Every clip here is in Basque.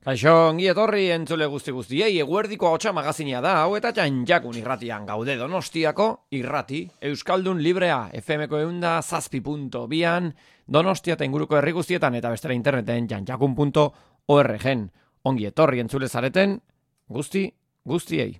Kaixo, ongi etorri entzule guztiei, eguerdiko ahotsa magazina da, hau eta Txantxakun irratian gaude Donostiako irrati, Euskaldun Librea, FM-ko 107.2an, Donostia eta inguruko herri guztietan eta bestera interneten txantxakun.org-en. Ongi etorri entzule zareten, guztiei.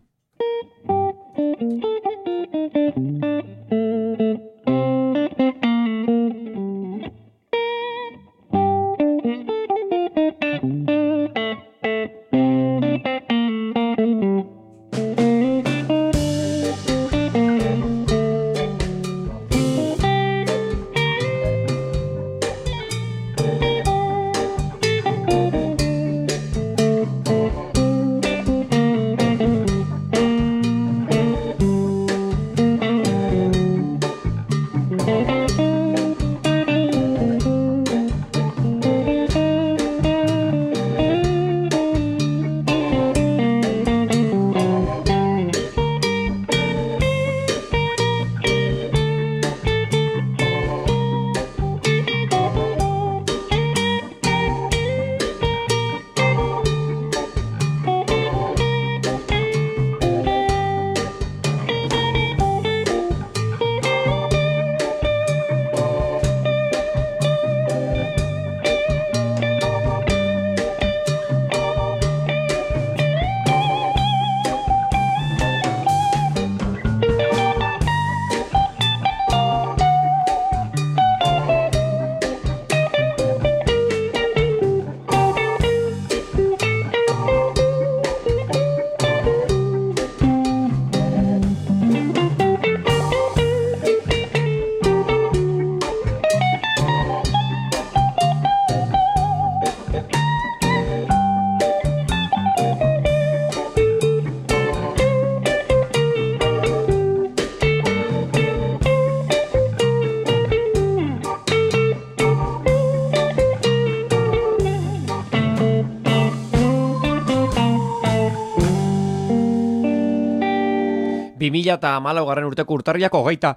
Eta 2014 urteko urtarriak hogeita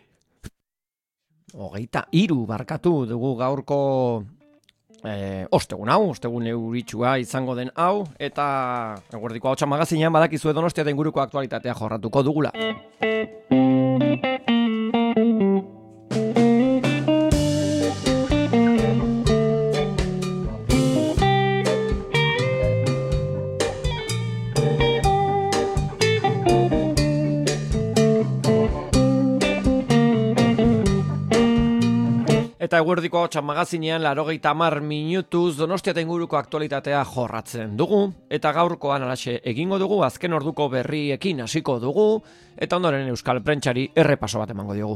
hiru barkatu dugu gaurko ostegun euritsua izango den hau, eta eguerdiko ahotsa magazinean badakizue Donostia eta inguruko aktualitatea jorratuko dugula. Eta eguerdiko ahotsa magazinean 90 minutuz Donostia eta inguruko aktualitatea jorratzen dugu, eta gaurkoan halaxe egingo dugu, azken orduko berriekin hasiko dugu, eta ondoren euskal prentsari errepaso bat emango diogu.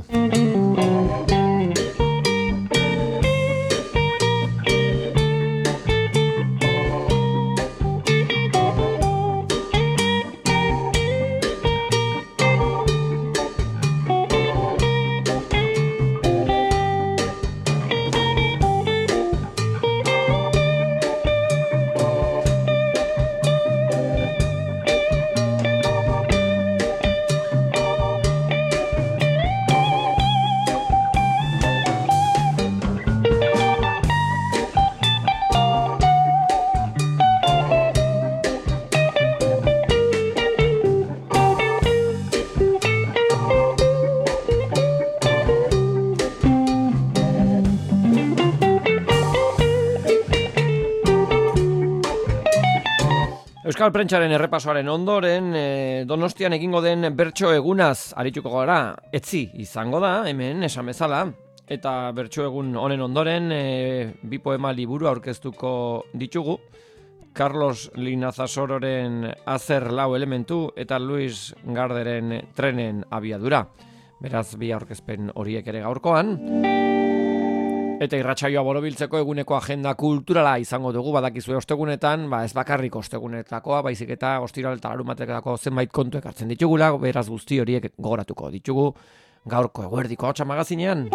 Euskal Prentsaren errepasoaren ondoren, Donostian egingo den bertso egunaz arituko gara, etzi izango da, hemen esan bezala, eta bertso egun honen ondoren bi poema liburu aurkeztuko ditugu, Carlos Linazasororen Azer lau elementu eta Luis Garderen Trenen abiadura. Beraz, bi aurkezpen horiek ere gaurkoan. Eta irratsaioa borobiltzeko eguneko agenda kulturala izango dugu, badakizue ostegunetan, ez bakarrik ostegunetakoa, baizik eta ostiral eta larumatekako zenbait kontu ekartzen ditugula, beraz guzti horiek gogoratuko ditugu gaurko eguerdiko ahotsa magazinean.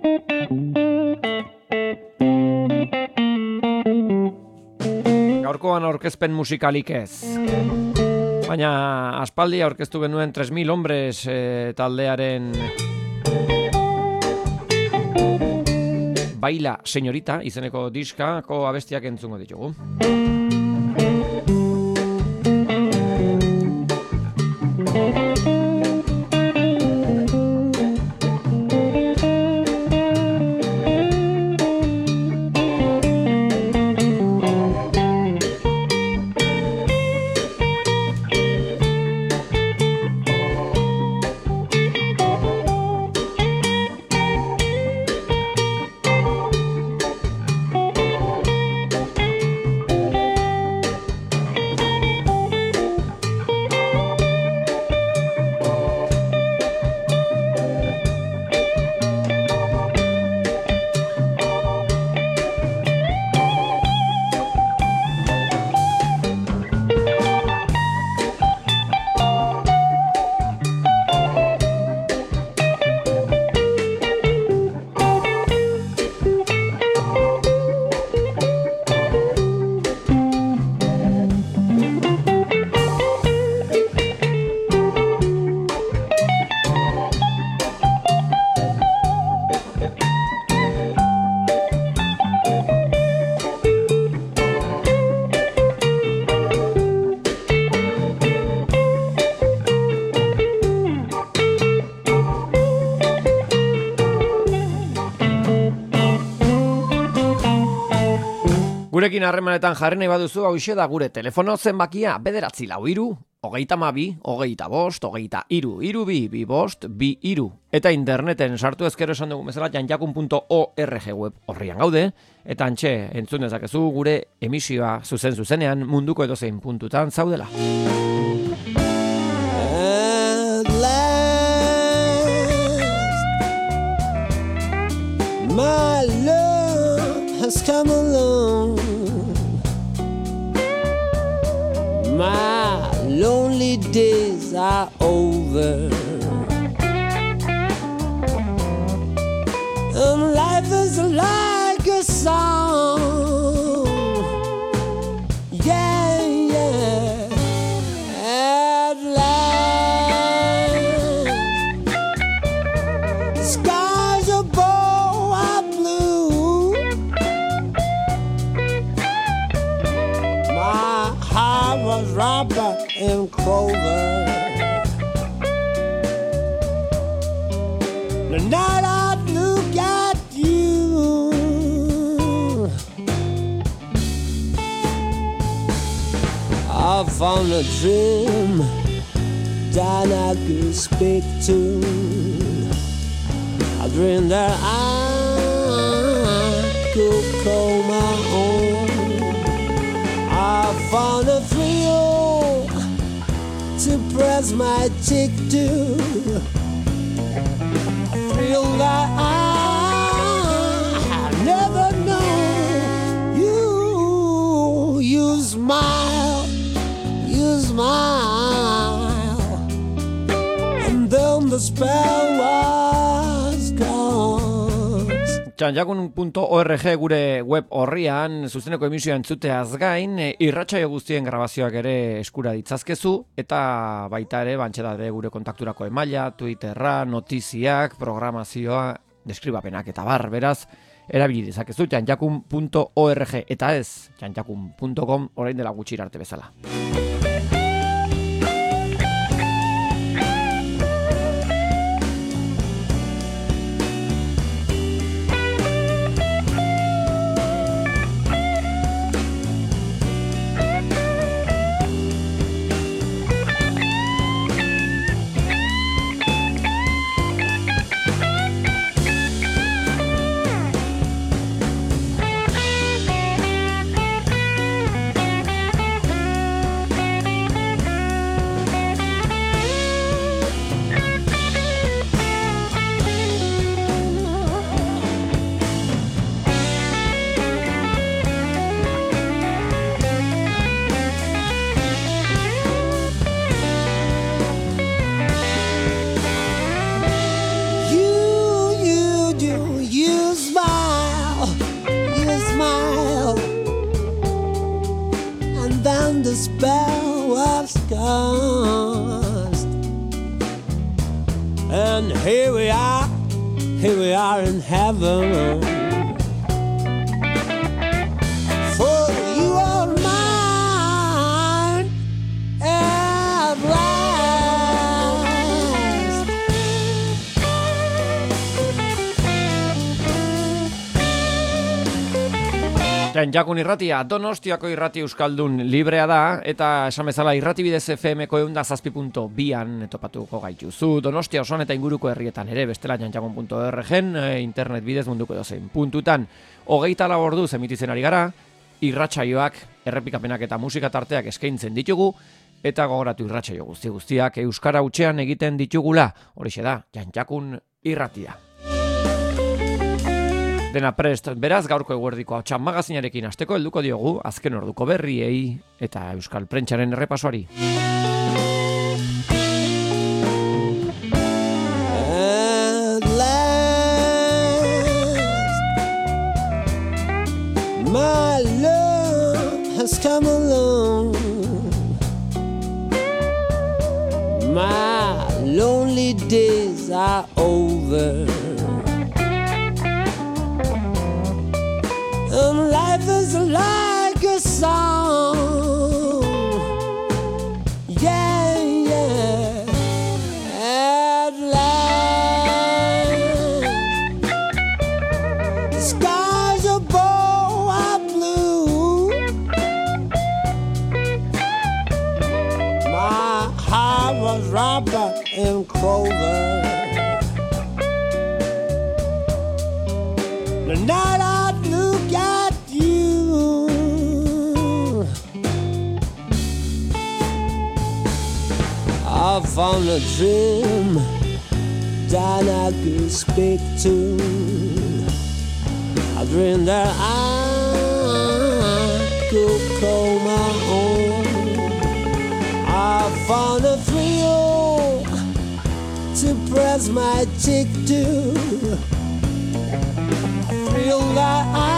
Gaurkoan aurkezpen musikalik ez. Baina aspaldi aurkeztu genuen 3000 hombres taldearen Baila Señorita izeneko diskako abestiak entzungo ditugu. Gurekin harremanetan jarri nahi baduzu, hauxe da gure telefono zenbakia 943 22 25 23 2 eta interneten sartu ezkero esan dugu bezala janjakun.org web horrian gaude, eta antxe entzun dezakezu gure emisioa zuzenean munduko edozein puntutan zaudela. At last, my love has come along. My lonely days are over, and life is like a song. Yeah, yeah. At last, the skies above are blue. My heart was rubber and clover. The night I look at you, I found a dream that I could speak to. A dream that I could call my own. I found a thrill to press my cheek to, a thrill that I never known. You smile, and then the spell was gone. Janjakun.org gure web horrian zuzeneko emisioa entzuteaz gain, irratsaio guztien grabazioak ere eskura ditzazkezu, eta baita ere bantxedade gure kontakturako emaila, Twitterra, notiziak, programazioa, deskribapenak eta bar, beraz, erabili dezakezu janjakun.org eta ez janjakun.com orain dela gutxi arte bezala. The spell was cast, and here we are in heaven. For you are mine at last. Janjakun irratia, Donostiako irrati euskaldun librea da, eta esan bezala irrati bidez FM-ko 107.2an topatuko gaituzu. Donostia osoan eta inguruko herrietan ere, bestela janjakun.org-en, internet bidez munduko edozein puntutan. 24 orduz emititzen ari gara, irratsaioak, errepikapenak eta musika tarteak eskaintzen ditugu, eta gogoratu irratsaio guztiak euskara hutsean egiten ditugula. Horixe da, Janjakun irratia. Dena prest, beraz gaurko eguerdiko Ahotsak magazinarekin hasteko helduko diogu azken orduko berriei eta euskal prentsaren errepasoari. At last, my love has come along. My lonely days are over, and life is like a song. Yeah, yeah. At last, the skies above are blue. and clover. The night I look at you, I found a dream that I could speak to. I dreamed that I could call my own. I found a thrill to press my cheek to. A thrill that I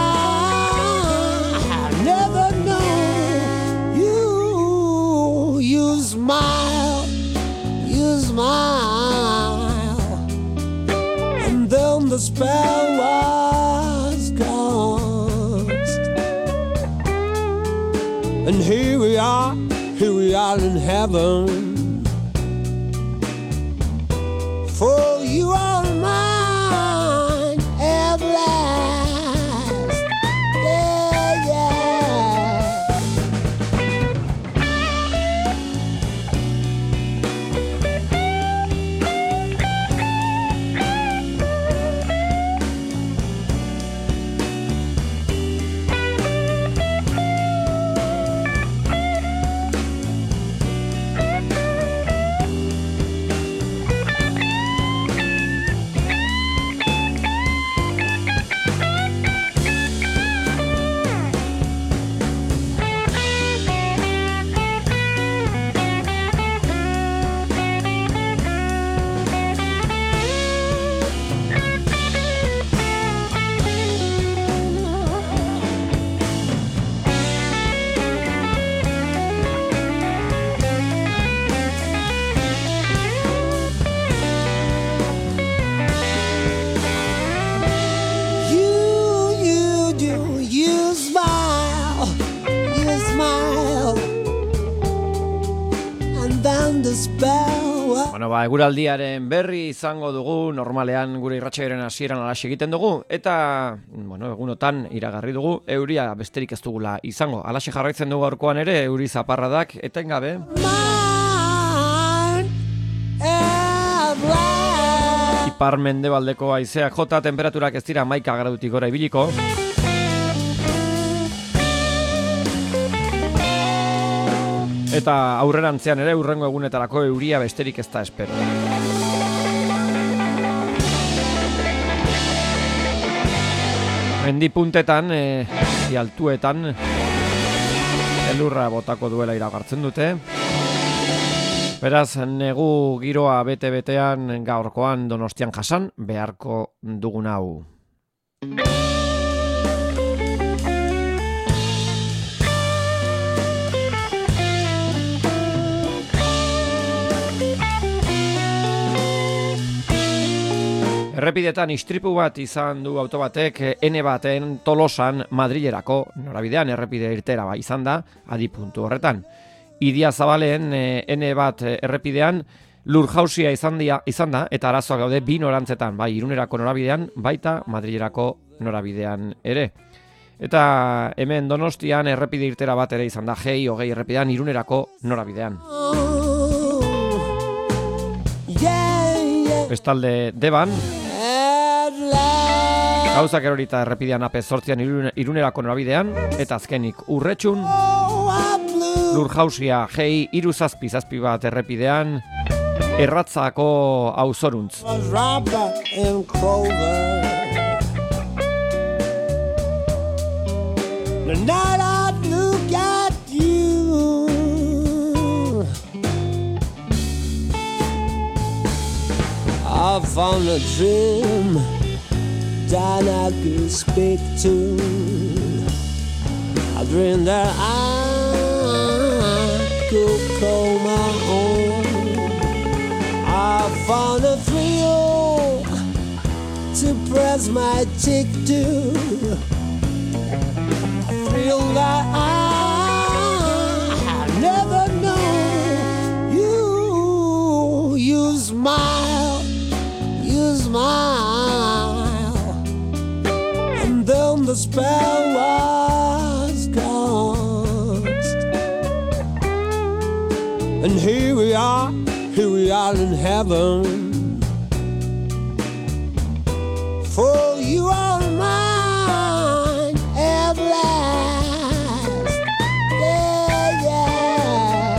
never known. You smile, and then the spell was cast. And here we are in heaven. For you are mine at last. Yeah, yeah. Bueno, eguraldiaren berri izango dugu, normalean gure irratsaioaren hasieran alaxe egiten dugu, eta, bueno, egunotan iragarri dugu, euria besterik ez dugula izango. Alaxe jarraitzen dugu gaurkoan ere, euri zaparradak, etengabe. Ipar mendebaldeko haizeak jota, temperaturak ez dira 11 gradutik gora ibiliko. Eta aurrerantzean ere hurrengo egunetarako euria besterik ez da espero. Mendi puntetan, altuetan, elurra botako duela iragartzen dute. Beraz, negu giroa bete-betean gaurkoan Donostian jasan beharko dugun hau. Errepidetan istripu bat izan du auto batek N baten Tolosan Madrilerako norabidean errepide irtera izan da adi puntu horretan. Idia Zabaleen N bat errepidean lur jausia izan da eta arazoak gaude bi norantzetan, bai Irunerako norabidean, baita Madrilerako norabidean ere. Eta hemen Donostian errepide irtera bat ere izan da G20 errepidean Irunerako norabidean. Bestalde Deban gauzak erorita errepidean AP8an Irunerako norabidean, eta azkenik Urretxun lurjausia G iruzazpi bat errepidean Erratzako auzoruntz. I found a dream that I could speak to. I dreamed that I could call my own. I found a thrill to press my cheek to. A thrill that I never known. You smile, and then the spell was cast. And here we are here we are in heaven. For you are mine at last. Yeah, yeah.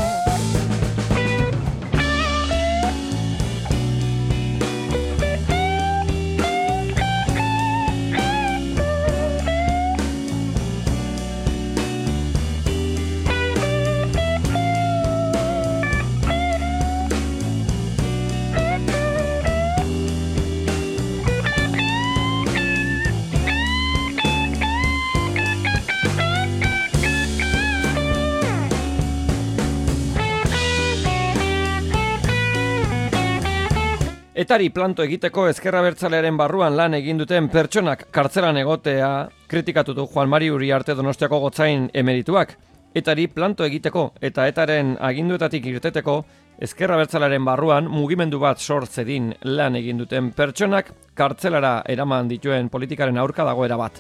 Etari planto egiteko ezker abertzalearen barruan lan egin duten pertsonak kartzelan egotea kritikatu du Juan Mari Uriarte Donostiako gotzain emerituak. Etari planto egiteko eta etaren aginduetatik irteteko ezker abertzalearen barruan mugimendu bat sortzedin lan egin duten pertsonak kartzelara eraman dituen politikaren aurka dagoera bat.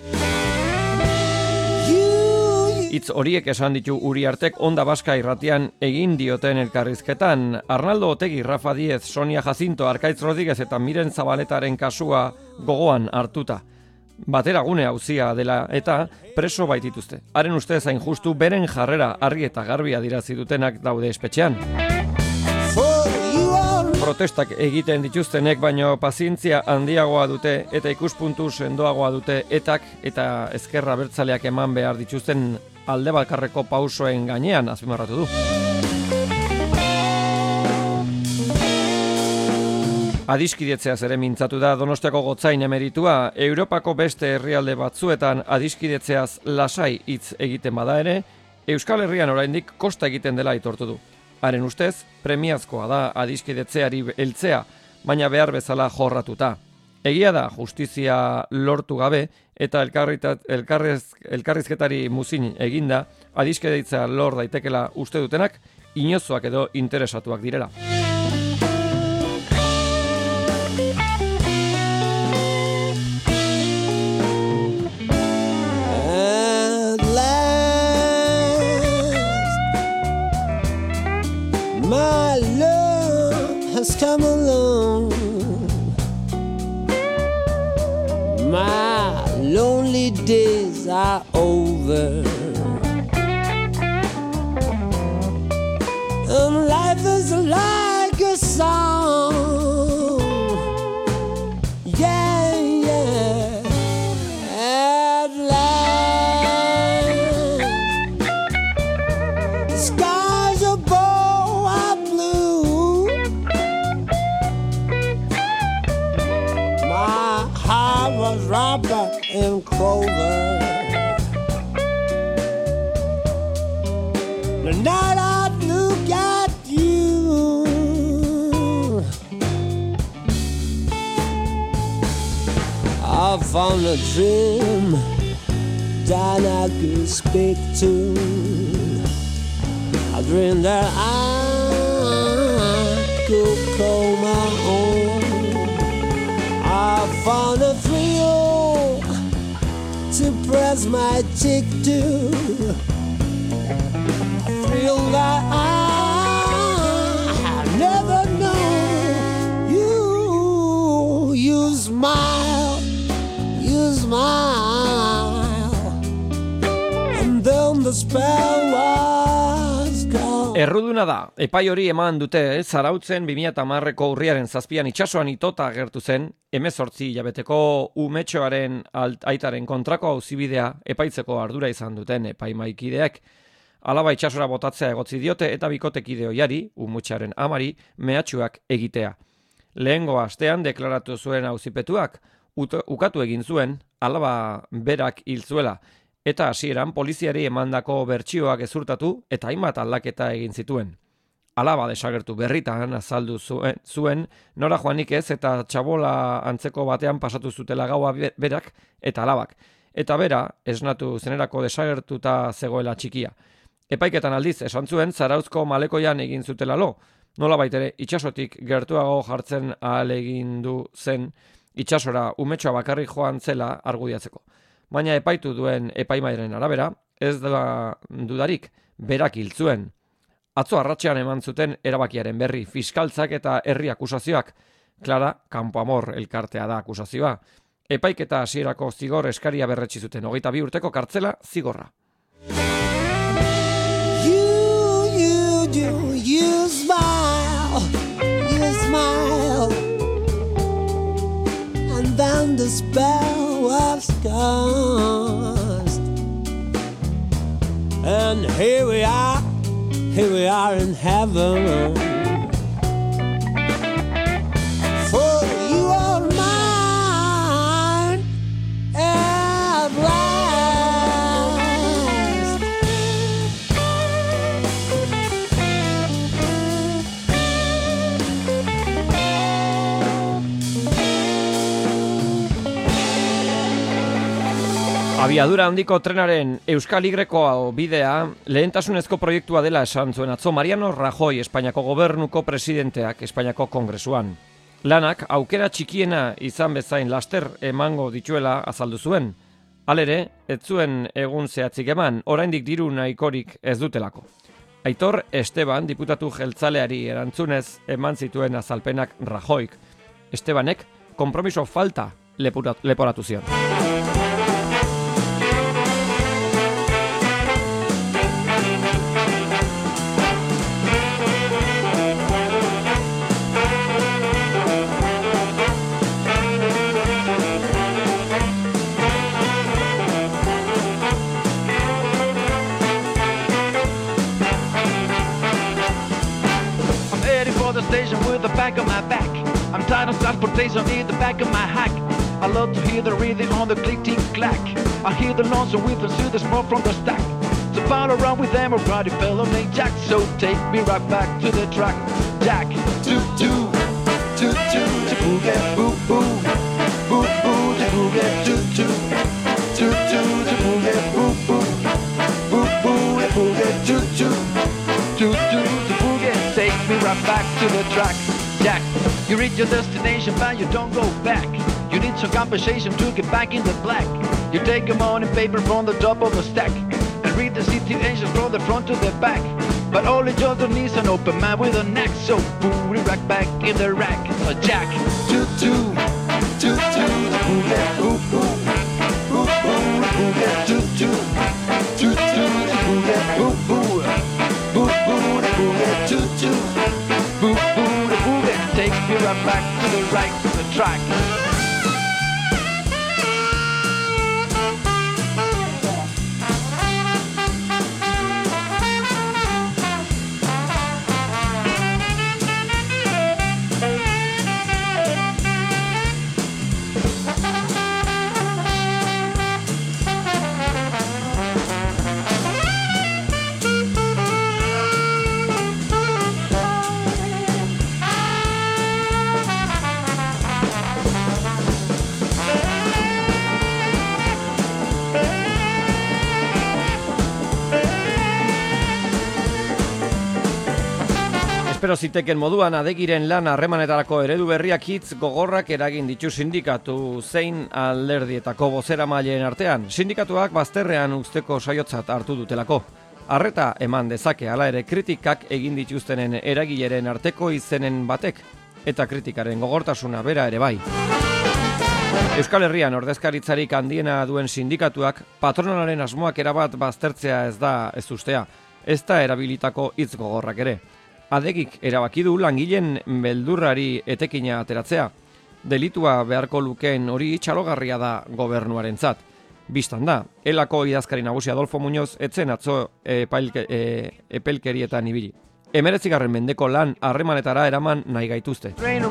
Hitz horiek esan ditu Uriartek Onda Baska irratian egin dioten elkarrizketan. Arnaldo Otegi, Rafa Diez, Sonia Jacinto, Arkaitz Rodríguez eta Miren Zabaletaren kasua gogoan hartuta. Bateragune auzia dela eta preso baitituzte. Haren ustez hain justu beren jarrera argi eta garbi adierazi dutenak daude espetxean. Protestak egiten dituztenek baino pazientzia handiagoa dute eta ikuspuntu sendoagoa dute etak eta ezker abertzaleak eman behar dituzten alde bakarreko pausoen gainean azpimarratu du. Adiskidetzeaz ere mintzatu da Donostiako gotzain emeritua. Europako beste herrialde batzuetan adiskidetzeaz lasai hitz egiten bada ere, Euskal Herrian oraindik kosta egiten dela aitortu du. Haren ustez, premiazkoa da adiskidetzeari heltzea, baina behar bezala jorratuta. Egia da, justizia lortu gabe eta elkarrizketari muzin eginda, adiskidetza lor daitekela uste dutenak, inozoak edo interesatuak direla. My love has come along. My lonely days are over. And life is like a song. Yeah, yeah. At last, the skies above are blue. My heart was rubber and clover. The night I look at you, I found a dream that I could speak to. I dreamed that I could call my own. I found a thrill to press my cheek to. A thrill that I never known. You smile, and then the spell was gone. Erruduna da, epai hori eman dute, Zarautzen 2010ko urriaren 7 itsasoan itota agertu zen, 18 hilabeteko umetxoaren aitaren kontrako auzibidea epaitzeko ardura izan duten epaimaikideak. Alaba itsasora botatzea egotzi diote eta bikotekide oiari, umutxaren amari, mehatxuak egitea. Lehengo astean deklaratu zuen auzipetuak, ukatu egin zuen, alaba berak hil zuela, eta hasieran poliziari emandako bertsioak gezurtatu eta hainbat aldaketa egin zituen. Alaba desagertu berritan azaldu zuen nora joanik ez eta txabola antzeko batean pasatu zutela gaua berak eta alabak. Eta bera, esnatu zenerako desagertuta zegoela txikia. Epaiketan aldiz esan zuen Zarauzko malekoian egin zutela lo. Nola baitere, itxasotik gertuago jartzen ahalegindu zen itxasora umetxoa bakarrik joan zela argudiatzeko. Baina epaitu duen epaimairen arabera, ez da dudarik, berak hil zuen. Atzo arratsean eman zuten erabakiaren berri fiskaltzak eta herri akusazioak. Clara Campoamor elkartea da akusazioa. Epaiketa hasierako zigor eskaria berretsi zuten 22 urteko kartzela zigorra. You smile, and then the spell was cast, and here we are in heaven. For you are mine at last. Abiadura handiko trenaren Euskal Y bidea lehentasunezko proiektua dela esan zuen atzo Mariano Rajoy Espainiako gobernuko presidenteak Espainiako kongresuan. Lanak aukera txikiena izan bezain laster emango dituela azaldu zuen. Halere, ez zuen egun zehatzik eman, oraindik diru nahikorik ez dutelako. Aitor Esteban diputatu jeltzaleari erantzunez eman zituen azalpenak Rajoyk. Estebanek konpromiso falta leporatu zion. With the back of my back, I'm tired of transportation in the back of my hack. I love to hear the rhythm on the click tick clack. I hear the lonesome whistle, see the smoke from the stack. So follow around with them, a rowdy fellow named Jack. So take me right back to the track. Jack, toot toot, toot toot, the boogie, boo boo, boo boo, the boogie, toot toot, toot toot, the boogie, boo boo, boo boo, the boogie, toot toot, toot toot, the boogie. Take me right back to the track. Jack, you reach your destination but you don't go back. You need some compensation to get back in the black. You take your morning paper from the top of the stack and read the situations from the front to the back. But all each other needs an open mind with a knack. So put it right back in the rack. Jack, toot toot, toot toot, the boogie, boo boo, boo boo, the boogie, toot toot, toot toot, the boogie, boo boo, boo boo, the boogie, toot toot, boo boo, the boogie. Take me right back to the right, to the track. Espero ziteken moduan adegiren lan harremanetarako eredu berriak hitz gogorrak eragin ditu sindikatu zein alderdietako bozeramaileen artean. Sindikatuak bazterrean uzteko saiotzat hartu dutelako. Arreta eman dezake hala ere kritikak egin dituztenen eragileren arteko izenen batek eta kritikaren gogortasuna bera ere bai. Euskal Herrian ordezkaritzarik handiena duen sindikatuak patronalaren asmoak erabat baztertzea ez da ez ustea, ez da erabilitako hitz gogorrak ere. Adegik erabaki du langileen beldurrari etekina ateratzea. Delitua beharko lukeen hori txalogarria da gobernuarentzat. Bistan da, elako idazkari nagusi Adolfo Muñoz etzen atzo epelkerietan ibili. 19. mendeko lan harremanetara eraman nahi gaituzte.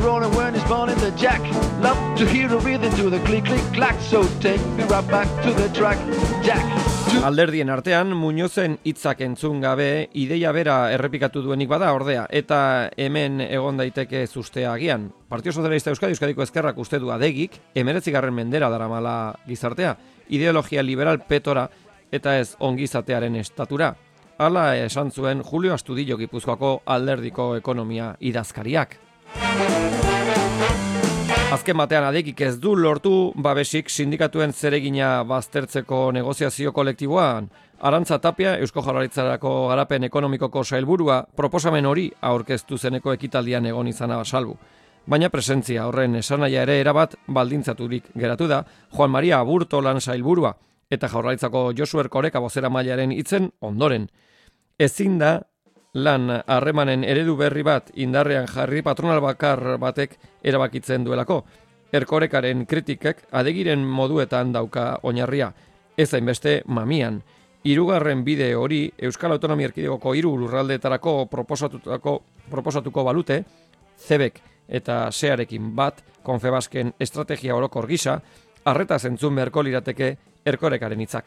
Alderdien artean, Muñozen hitzak entzun gabe ideia bera errepikatu duenik bada ordea, eta hemen egon daiteke zustea agian. Partido Sozialista Euskadiko Ezkerrak uste du adegik, 19. mendera daramala gizartea, ideologia liberal petora eta ez ongizatearen estatura. Hala esan zuen Julio Astudillo Gipuzkoako alderdiko ekonomia idazkariak. Azken batean adegik ez du lortu babesik sindikatuen zeregina baztertzeko negoziazio kolektiboan. Arantza Tapia, Eusko Jaurlaritzarako garapen ekonomikoko sailburua, proposamen hori aurkeztu zeneko ekitaldian egon izana salbu. Baina presentzia horren esanahia ere erabat baldintzaturik geratu da Juan Maria Aburto lan sailburua eta Jaurlaritzako Josu Erkoreka bozeramailearen hitzen ondoren. Ezin da lan harremanen eredu berri bat indarrean jarri patronal bakar batek erabakitzen duelako. Erkorekaren kritikek adegiren moduetan dauka oinarria, ez hainbeste mamian. Hirugarren bide hori Euskal Autonomia Erkidegoko 3 lurraldeetarako proposatuko balute, CEBek eta SEArekin bat, Confebasken estrategia orokor gisa, arreta zentzun beharko lirateke Erkorekaren hitzak.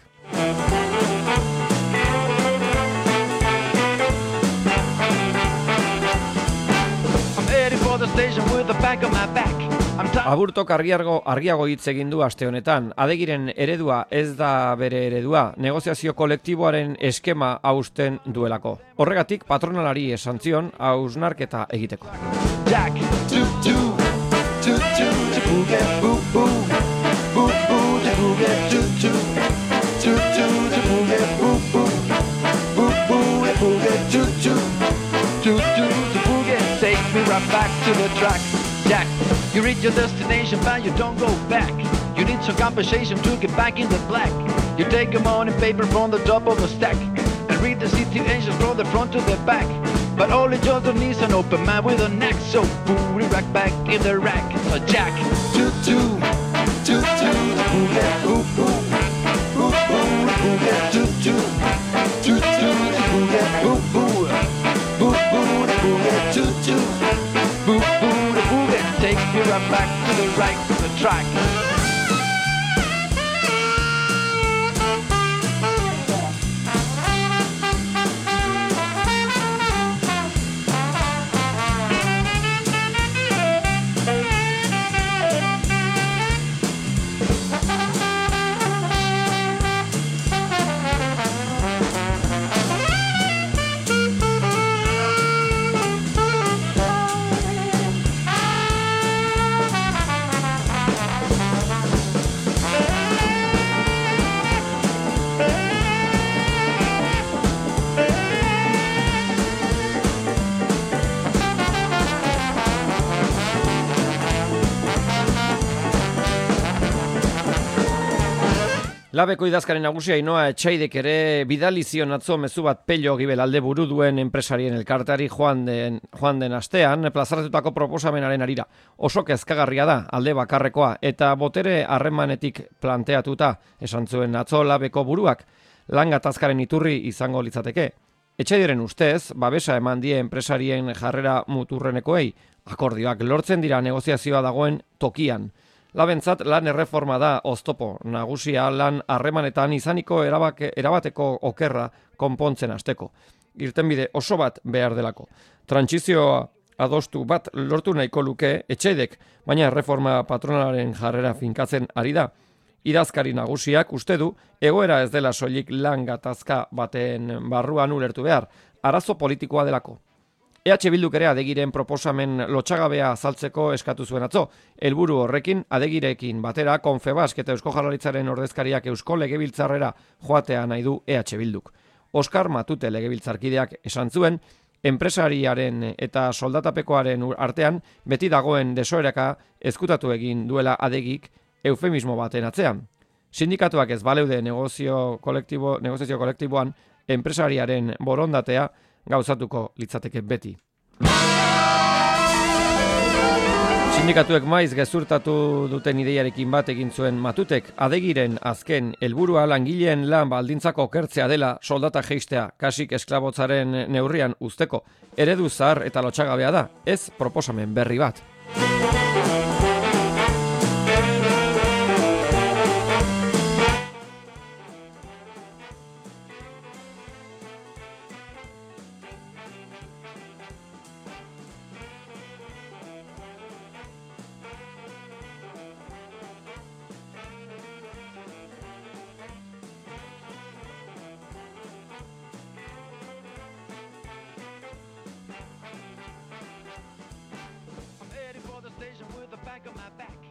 Aburtok argiago hitz egin du aste honetan. Adegiren eredua ez da bere eredua, negoziazio kolektiboaren eskema hausten duelako. Horregatik patronalari esan zion hausnarketa egiteko. Take me right back to the track, Jack. You reach your destination, but you don't go back. You need some compensation to get back in the black. You take a morning paper from the top of the stack and read the situations from the front to the back. But all it just needs an open mind with a neck. So put it right back in the rack. So Jack, toot-toot, toot-toot, boogie, boo-boo, boo-boo, boogie, toot-toot, toot-toot, boogie, boo-boo, boo-boo, boogie, toot-toot, boo-boo, boogie. Take me right back to the right, the track. Labeko idazkari nagusia Ainhoa Etxaidek ere bidali zion atzo mezu bat Pello Gibelalde buru duen enpresarien elkarteari joan den astean plazaratutako proposamenaren harira. Oso kezkagarria da alde bakarrekoa eta botere harremanetik planteatuta esan zuen atzo Labeko buruak lan gatazkaren iturri izango litzateke. Etxaideren ustez, babesa eman die enpresarien jarrera muturrenekoei, akordioak lortzen dira negoziazioa dagoen tokian. Labentzat lan erreforma da oztopo nagusia lan harremanetan izaniko erabateko okerra konpontzen hasteko. Irtenbide oso bat behar delako. Trantsizioa adostu bat lortu nahiko luke Etxaidek, baina erreforma patronalaren jarrera finkatzen ari da. Idazkari nagusiak uste du egoera ez dela soilik lan gatazka baten barruan ulertu behar, arazo politikoa delako. EH Bilduk ere adegiren proposamen lotxagabea azaltzeko eskatu zuen atzo. Helburu horrekin adegirekin batera Confebask eta Eusko Jaurlaritzaren ordezkariak Eusko Legebiltzarrera joatea nahi du EH Bilduk. Oskar Matute legebiltzarkideak esan zuen, enpresariaren eta soldatapekoaren artean beti dagoen desoeraka ezkutatu egin duela adegik eufemismo baten atzean. Sindikatuak ez baleude negoziazio kolektiboan enpresariaren borondatea gauzatuko litzateke beti. Sindikatuek maiz gezurtatu duten ideiarekin bat egin zuen Matutek, adegiren azken helburua langileen lan baldintzako okertzea dela soldata jeistea kasik esklabotzaren neurrian uzteko. Eredu zahar eta lotxagabea da, ez proposamen berri bat. With the back of my back.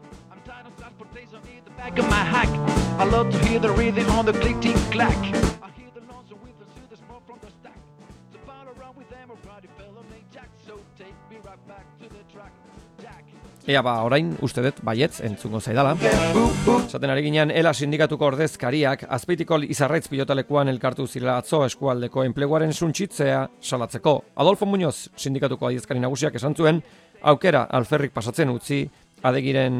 Transportation in the back of my hack. I love to hear the rhythm on the click, tick, clack. I hear the lonesome with the smoke from the stack. To follow around with them, a rowdy fellow named Jack. So take me right back to the track, Jack. Ea orain, uste dut, baietz, entzungo zaidala. Zaten ari ginean, ELA sindikatuko ordezkariak, Azpeitiko Izarraitz pilotalekuan elkartu zirela atzo eskualdeko enpleguaren suntxitzea salatzeko. Adolfo Muñoz sindikatuko adietzkari nagusiak esan zuen, aukera alferrik pasatzen utzi, adegiren,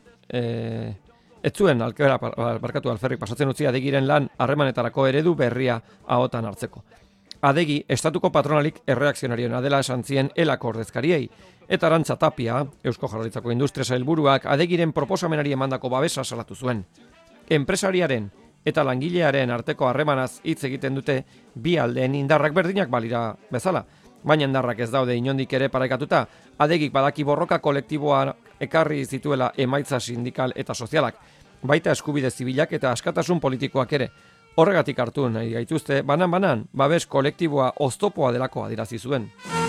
ez zuen aukera alferrik pasatzen utzi, adegiren lan harremanetarako eredu berria ahotan hartzeko. Adegi, estatuko patronalik erreakzionarioena dela esan zien ELAko ordezkariei, eta Arantza Tapia, Eusko Jaurlaritzako Industria Sailburuak, adegiren proposamenari emandako babesa salatu zuen. Enpresariaren eta langilearen arteko harremanaz hitz egiten dute bi aldeen indarrak berdinak balira bezala, baina indarrak ez daude inondik ere parekatuta, adegik badaki borroka kolektiboa ekarri zituela emaitza sindikal eta sozialak, baita eskubide zibilak eta askatasun politikoak ere. Horregatik hartu nahi gaituzte, banan, babes kolektiboa oztopoa delako adierazi zuen.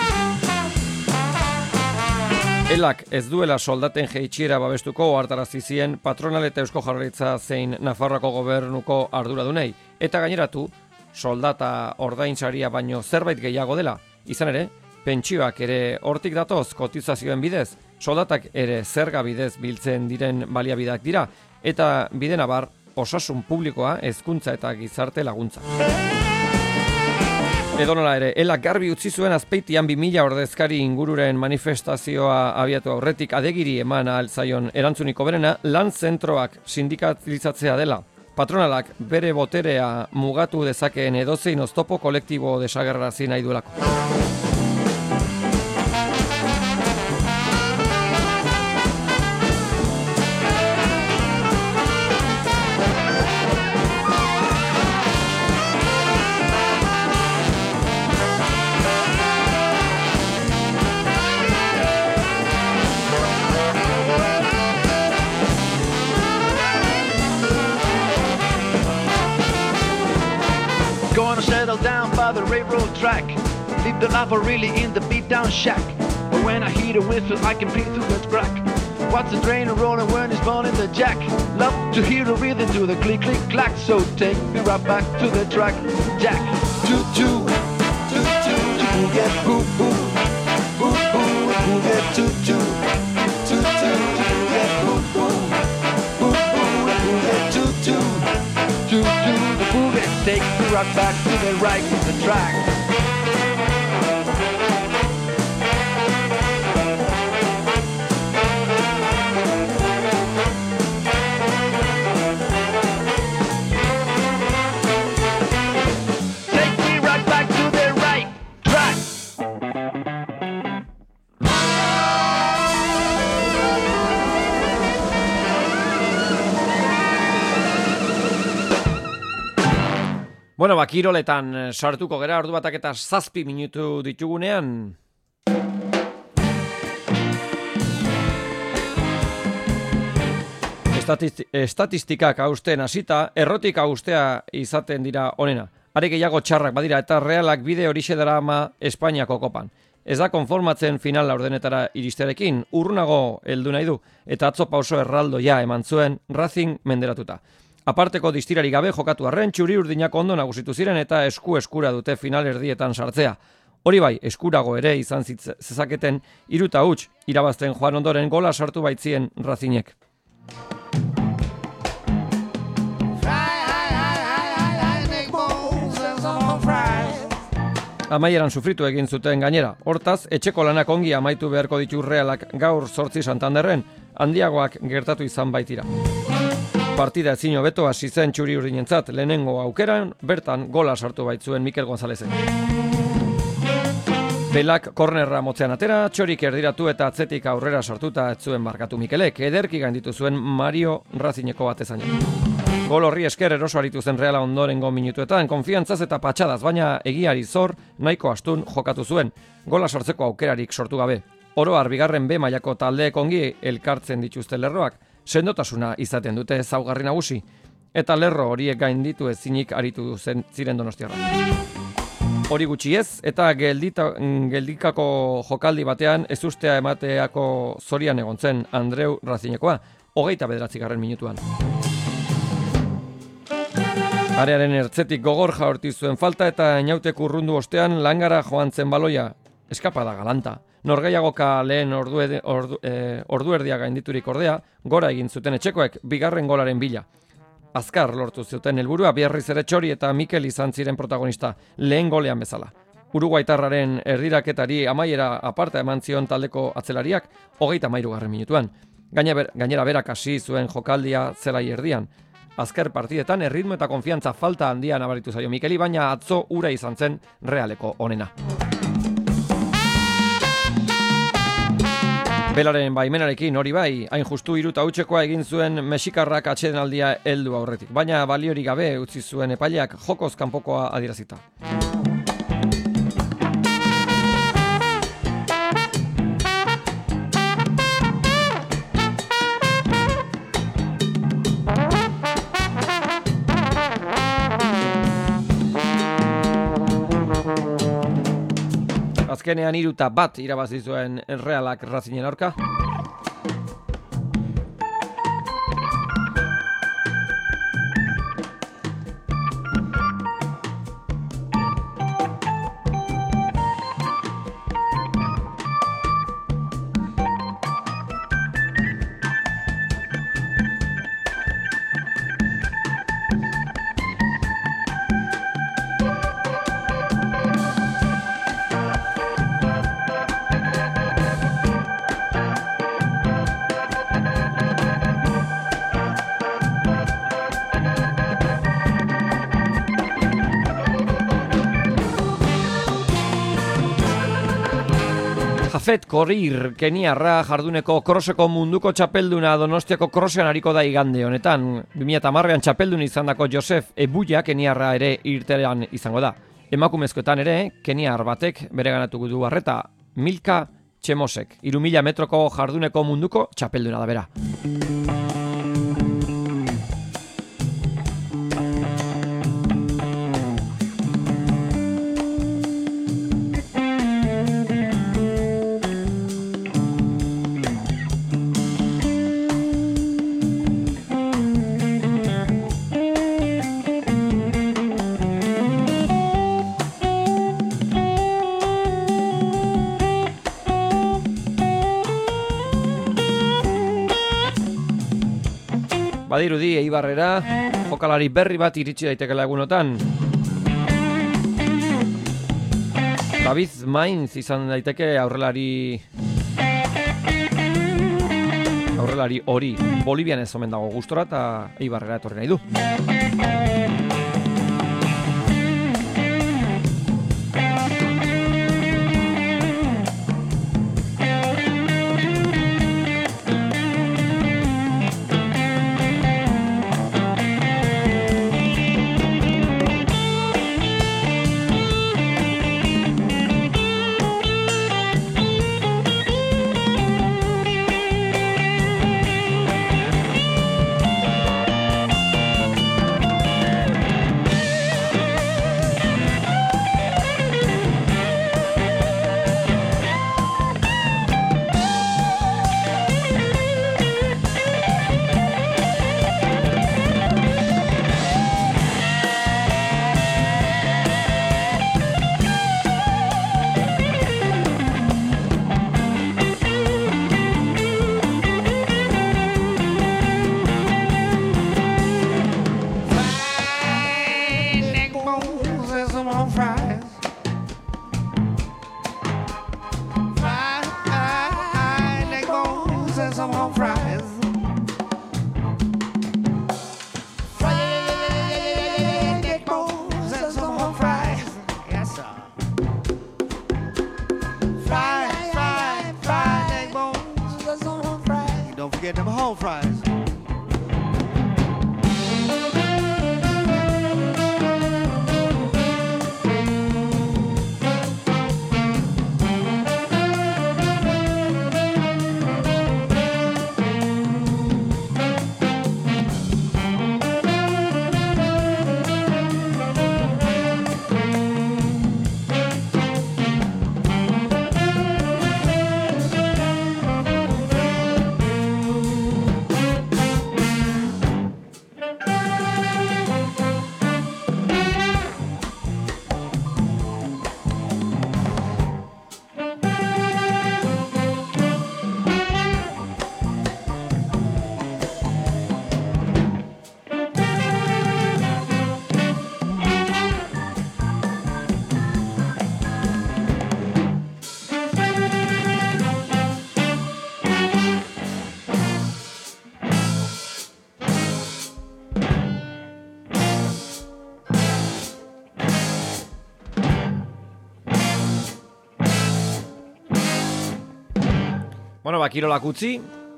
ELAk ez duela soldaten jaitsiera babestuko ohartarazi zien patronal eta Eusko Jaurlaritza zein Nafarroako gobernuko arduradunei, eta gaineratu soldata ordainsaria baino zerbait gehiago dela. Izan ere, pentsioak ere hortik datoz kotizazioen bidez, soldatak ere zerga bidez biltzen diren baliabideak dira, eta bide nabar osasun publikoa, hezkuntza eta gizarte laguntza. Edonola ere, ELAk garbi utzi zuen Azpeitian 2000 ordezkari ingururen manifestazioa abiatu aurretik adegiri eman ahal zaion erantzuniko berena lan zentroak sindikalizatzea dela. Patronalak bere boterea mugatu dezakeen edozein oztopo kolektibo desagerrarazi nahi duelako. Gonna settle down by the railroad track. Live the life really in the beat down shack. But when I hear the whistle, I can peek through the crack. Watch the train rolling when it's burning the jack. Love to hear the rhythm to the click, click, clack. So take me right back to the track, Jack. Toot toot, toot toot, you get boo boo, boo boo, you get toot toot, toot toot, you get boo boo, boo boo, you get toot toot, To the groove and take me right back to the right of the track. Take me right back to the right track. Bueno, kiroletan sartuko gera, ordu batak eta 7 minutu ditugunean. Estatistikak hausten hasita, errotik haustea izaten dira onena. Are gehiago txarrak badira eta Realak bide horixe darama Espainiako kopan. Ez da konformatzen final laurdenetara iristearekin, urrunago heldu nahi du, eta atzo pauso erraldoia eman zuen Racing menderatuta. Aparteko distirari gabe jokatu arren, txuri urdinak ondo nagusitu ziren eta eskura dute final erdietan sartzea. Hori bai, eskurago ere izan zezaketen 3-0 irabazten joan ondoren gola sartu baitzien Racingek. Amaieran sufritu egin zuten gainera. Hortaz, etxeko lanak ongi amaitu beharko ditu Realak gaur 8 Santanderren, handiagoak gertatu izan baitira. Partida ezin hobeto hasi zen txuri urdinentzat, lehenengo aukeran bertan gola sartu baitzuen Mikel Gonzalezen. Pelak kornerra motzean atera, txorik erdiratu eta atzetik aurrera sartuta ez zuen markatu Mikelek, ederki gainditu zuen Mario Racineko batezaina. Gol horri esker eroso aritu zen Reala ondorengo minutuetan, konfiantzaz eta patxadaz, baina egiari zor nahiko astun jokatu zuen, gola sortzeko aukerarik sortu gabe. Oro har bigarren B mailako taldeek ongi elkartzen dituzte lerroak, sendotasuna izaten dute ezaugarri nagusi, eta lerro horiek gainditu ezinik aritu ziren donostiarra. Hori gutxi ez, eta geldikako jokaldi batean ez ustea emateako zorian egon zen Andreu Racinekoa. 29. minutuan. Arearen ertzetik gogor jaurti zuen falta eta inautek urrundu ostean langara joan zen baloia. Eskapada galanta. Norgeiagoka lehen ordu erdia gainditurik ordea, gora egin zuten etxekoek, bigarren golaren bila. Azkar lortu zuten helburua, Biarriz ere Txori eta Mikel izan ziren protagonista, lehen golean bezala. Uruguaitarraren erdiraketari amaiera aparta eman zion taldeko atzelariak, 33. minutuan. Gainera berak hasi zuen jokaldia zelai erdian. Azker partidetan erritmo eta konfiantza falta handia nabaritu zaio Mikeli, baina atzo ura izan zen Realeko onena. Belaren baimenarekin hori bai, hain justu 3-0 egin zuen mexikarrak atsedenaldia heldu aurretik, baina baliorik gabe utzi zuen epaileak jokoz kanpokoa adierazita. Azkenean 3-1 irabazi zuen Realak Racingen aurka. Jafet Korir, keniarra jarduneko kroseko munduko txapelduna Donostiako krosean ariko da igande honetan. 2010an txapeldun izandako Josef Ebuya keniarra ere irtean izango da. Emakumezkoetan ere, keniar batek bereganatuko du arreta, Milka Chemosek. 3000 metroko jarduneko munduko txapelduna da bera. Badirudi Eibarrera jokalari berri bat iritsi daitekela egunotan. David Mainz izan daiteke aurrelari hori. Bolivian ez omen dago gustora eta Eibarrera etorri nahi du. Get them home fries. Bueno, kirolak utzi.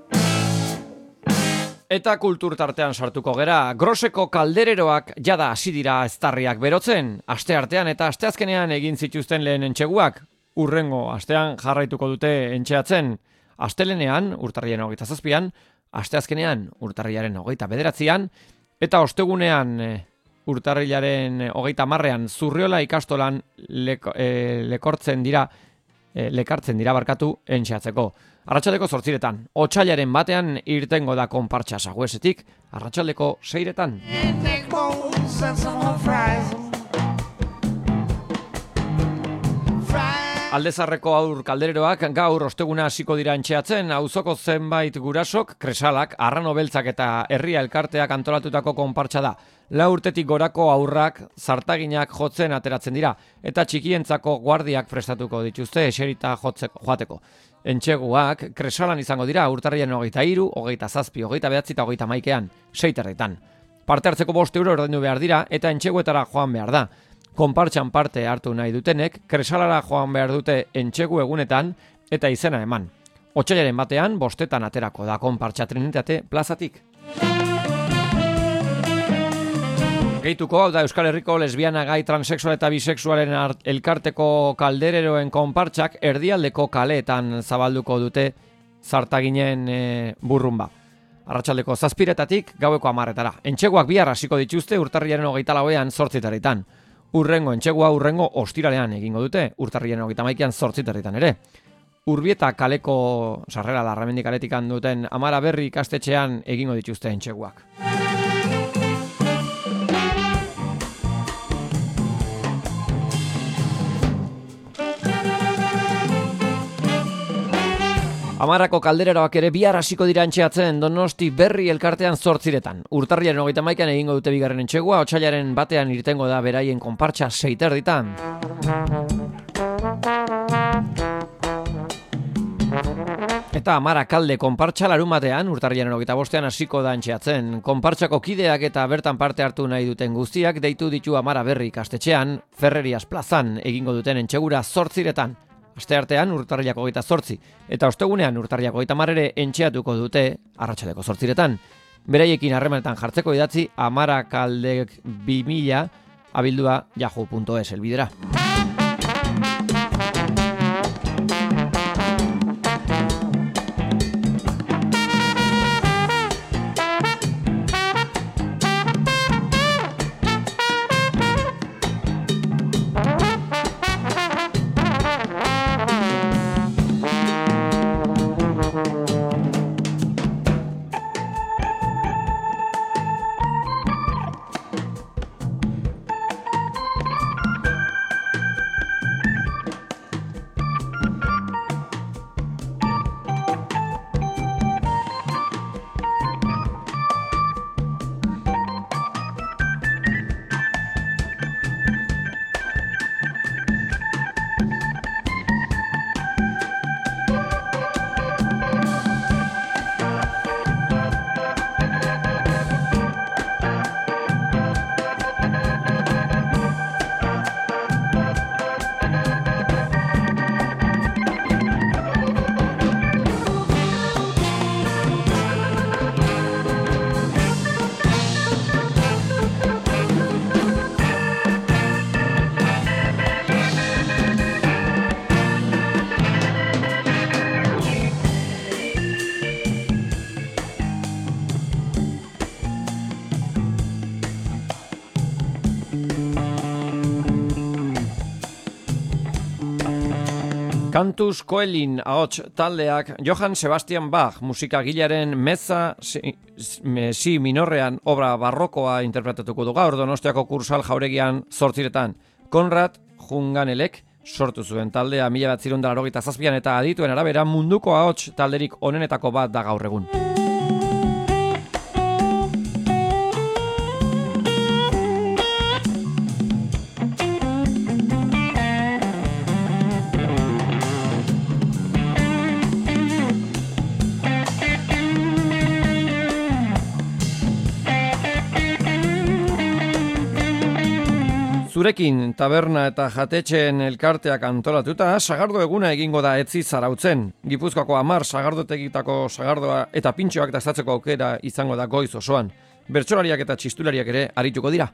Eta kultur tartean sartuko gera. Groseko kaldereroak jada hasi dira eztarriak berotzen. Aste artean eta asteazkenean egin zituzten lehen entxeguak. Urrengo astean jarraituko dute entxeatzen. Astelenean, urtarriaren 27an, asteazkenean, urtarriaren 29an, eta ostegunean, urtarrilaren 30ean, Zurriola ikastolan lekartzen dira entxeatzeko. Arratsaldeko 8etan, otsailaren batean irtengo da konpartsa Saguesetik, arratsaldeko 6etan. Aldezarreko aur kaldereroak gaur osteguna hasiko dira entxeatzen, auzoko zenbait gurasok, kresalak, arrano beltzak eta herria elkarteak antolatutako konpartsa da. 4 urtetik gorako aurrak zartaginak jotzen ateratzen dira, eta txikientzako guardiak prestatuko dituzte eserita joateko. Entxeguak kresalan izango dira urtarriaren 23, 27, 29 eta 31ean, 6 Parte hartzeko 5 euro ordaindu behar dira eta entxeguetara joan behar da. Konpartxan parte hartu nahi dutenek, kresalara joan behar dute entxegu egunetan eta izena eman. Otsailaren batean, 5etan aterako da konpartxa Trinitate plazatik. Gehituko hau da Euskal Herriko lesbiana, gai, transexual eta bisexualen elkarteko kaldereroen konpartxak erdialdeko kaleetan zabalduko dute zartaginen burrunba. Arratsaldeko 7etatik gaueko 10etara. Entxeguak bihar hasiko dituzte urtarriaren 24ean 8etan. Urrengo entxegua urrengo ostiralean egingo dute, urtarriaren 31ean 8etan ere. Urbieta kaleko sarrera Larramendi kaletik duten Amara Berri ikastetxean egingo dituzte entxeguak. Amarako kaldereroak ere bihar hasiko dira entxeatzen Donosti Berri elkartean 8etan. Urtarriaren 31ean egingo dute bigarren entxegua, otsailaren batean irtengo da beraien konpartsa 6:30. Eta Amarakalde konpartsa larunbatean, urtarriaren 25ean hasiko da entxeatzen. Konpartsako kideak eta bertan parte hartu nahi duten guztiak deitu ditu Amara Berri ikastetxean, Ferrerias plazan egingo duten entxegura 8etan. Asteartean urtarrilako 28 eta ostegunean urtarrilako 30 ere entxeatuko dute arratsaldeko 8etan. Beraiekin harremanetan jartzeko idatzi amarakaldek2000 helbidera. Cantus Coelin ahots taldeak Johann Sebastian Bach musikagilaren meza si minorrean obra barrokoa interpretatuko du gaur Donostiako Kursal jauregian 8etan. Konrad Junganelek sortu zuen taldea 1987an eta adituen arabera munduko ahots talderik onenetako bat da gaur egun. Zurekin taberna eta jatetxeen elkarteak antolatuta, sagardo eguna egingo da Etzi Zarautzen. Gipuzkoako 10 sagardotegitako sagardoa eta pintxoak dastatzeko aukera izango da goiz osoan. Bertsolariak eta txistulariak ere arituko dira.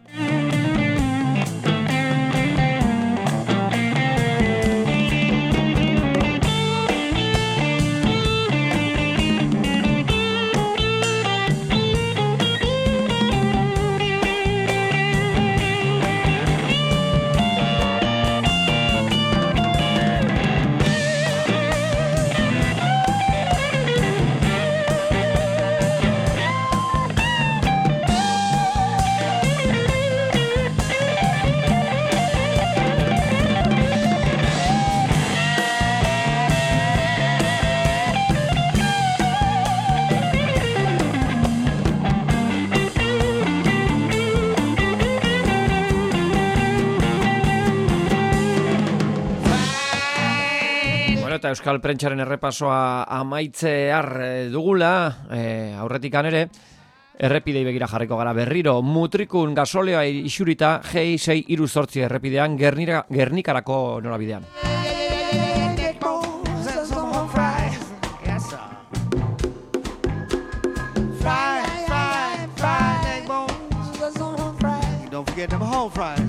Eta Euskal Prentsaren errepasoa amaitzear dugula, aurretikan ere, errepidei begira jarriko gara berriro. Mutrikun gasolioa isurita G638 errepidean Gernikarako norabidean. Don't forget them home fries.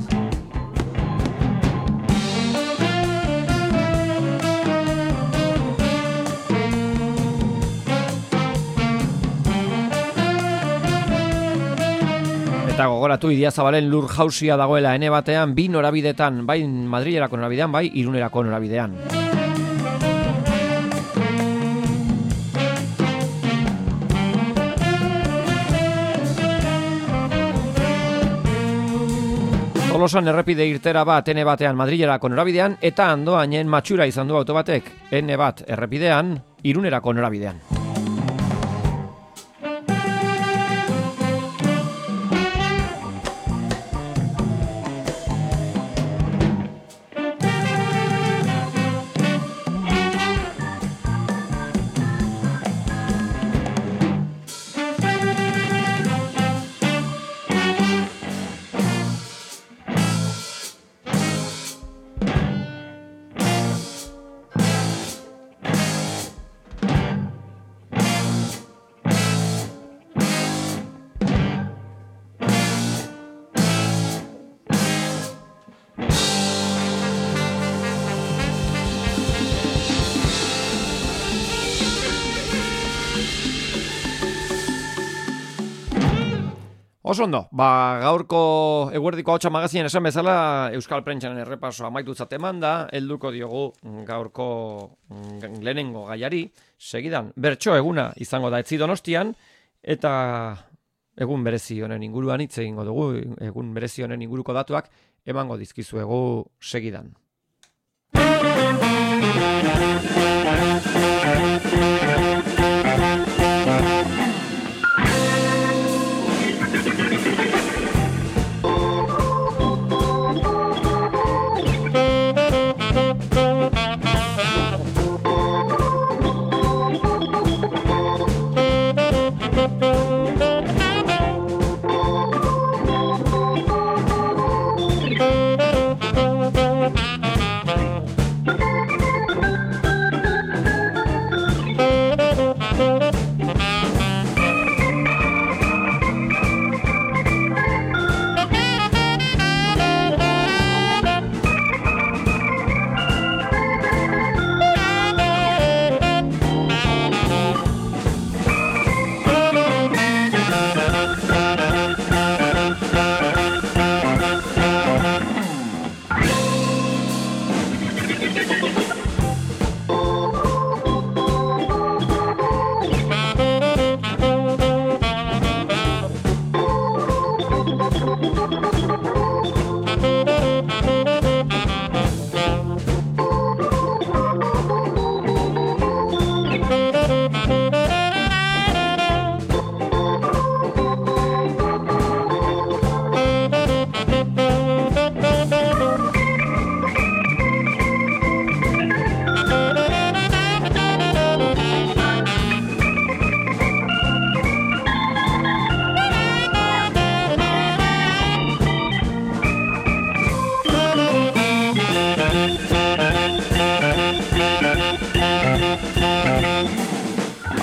Eta gogoratu Idiazabalen lur jausia dagoela ene batean, bi norabidetan, bai Madrilerako norabidean, bai Irunerako norabidean. Tolosan errepide irtera bat ene batean Madrilerako norabidean, eta Andoainen matxura izan du auto batek, ene bat errepidean, Irunerako norabidean. Oso ondo, gaurko eguerdiko ahotsa magazinen esan bezala Euskal Prentsaren errepaso amaitutzat eman da, helduko diogu gaurko lehenengo gaiari, segidan bertso eguna izango da Etzi Donostian, eta egun berezi honen inguruan hitz egingo dugu, egun berezi honen inguruko datuak emango dizkizuegu segidan.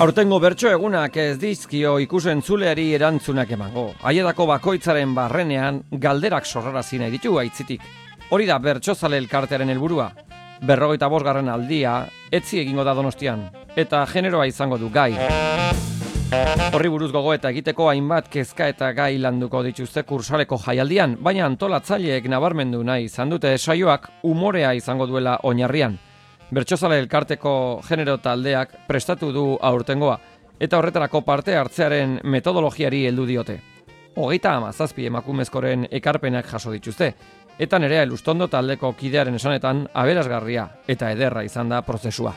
Aurtengo bertso egunak ez dizkio ikus-entzuleari erantzunak emango. Haietako bakoitzaren barrenean galderak sorrarazi nahi ditu aitzitik. Hori da bertsozale elkartearen helburua. 45. aldia etzi egingo da Donostian eta generoa izango du gai. Horri buruz gogoeta egiteko hainbat kezka eta gai landuko dituzte kursaleko jaialdian, baina antolatzaileek nabarmendu nahi izan dute saioak umorea izango duela oinarrian. Bertsozale elkarteko genero taldeak prestatu du aurtengoa, eta horretarako parte hartzearen metodologiari heldu diote. 37 emakumezkoren ekarpenak jaso dituzte, eta Nerea Elustondo taldeko kidearen esanetan aberasgarria eta ederra izan da prozesua.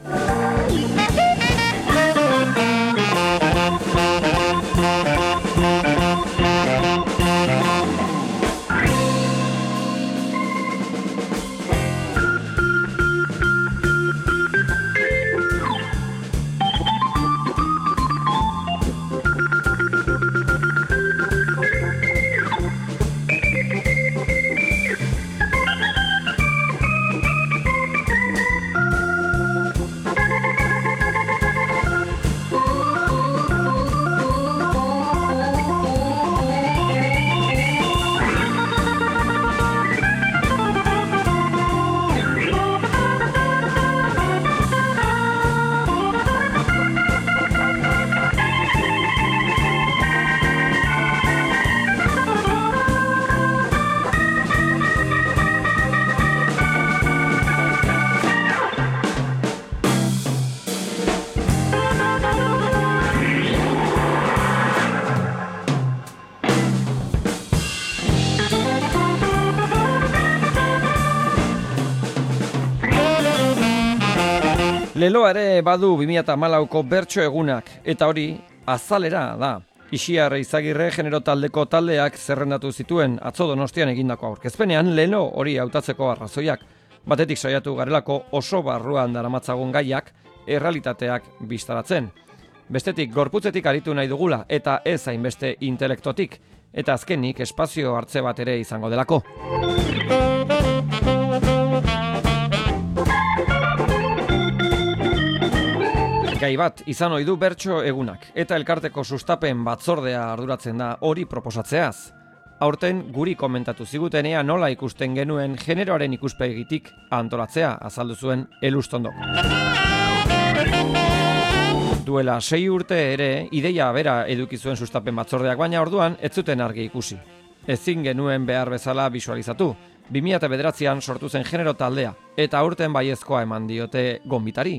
Leloa ere badu 2014ko bertso egunak, eta hori azalera da. Ixiar Izagirre genero taldeko taldeak zerrendatu zituen atzo Donostian egindako aurkezpenean lelo hori hautatzeko arrazoiak. Batetik saiatu garelako oso barruan daramatzagun gaiak errealitateak bistaratzen. Bestetik gorputzetik aritu nahi dugula eta ez hainbeste intelektotik, eta azkenik espazio hartze bat ere izango delako. Gai bat izan ohi du bertso egunak, eta elkarteko sustapen batzordea arduratzen da hori proposatzeaz. Aurten guri komentatu zigutenea nola ikusten genuen generoaren ikuspegitik antolatzea azaldu zuen Elustondok. Duela 6 urte ere ideia bera eduki zuen sustapen batzordeak, baina orduan ez zuten argi ikusi. Ezin genuen behar bezala bisualizatu. 2009an sortu zen genero taldea, eta aurten baiezkoa eman diote gonbitari.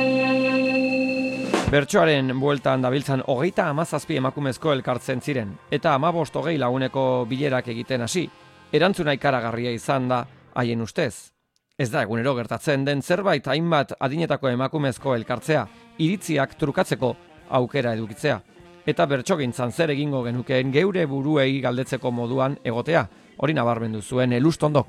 Bertsoaren bueltan dabiltzan 37 emakumezko elkartzen ziren, eta 15-20 laguneko bilerak egiten hasi, erantzuna ikaragarria izan da haien ustez. Ez da egunero gertatzen den zerbait hainbat adinetako emakumezko elkartzea, iritziak trukatzeko aukera edukitzea, eta bertsogintzan zer egingo genukeen geure buruei galdetzeko moduan egotea, hori nabarmendu zuen Elustondok.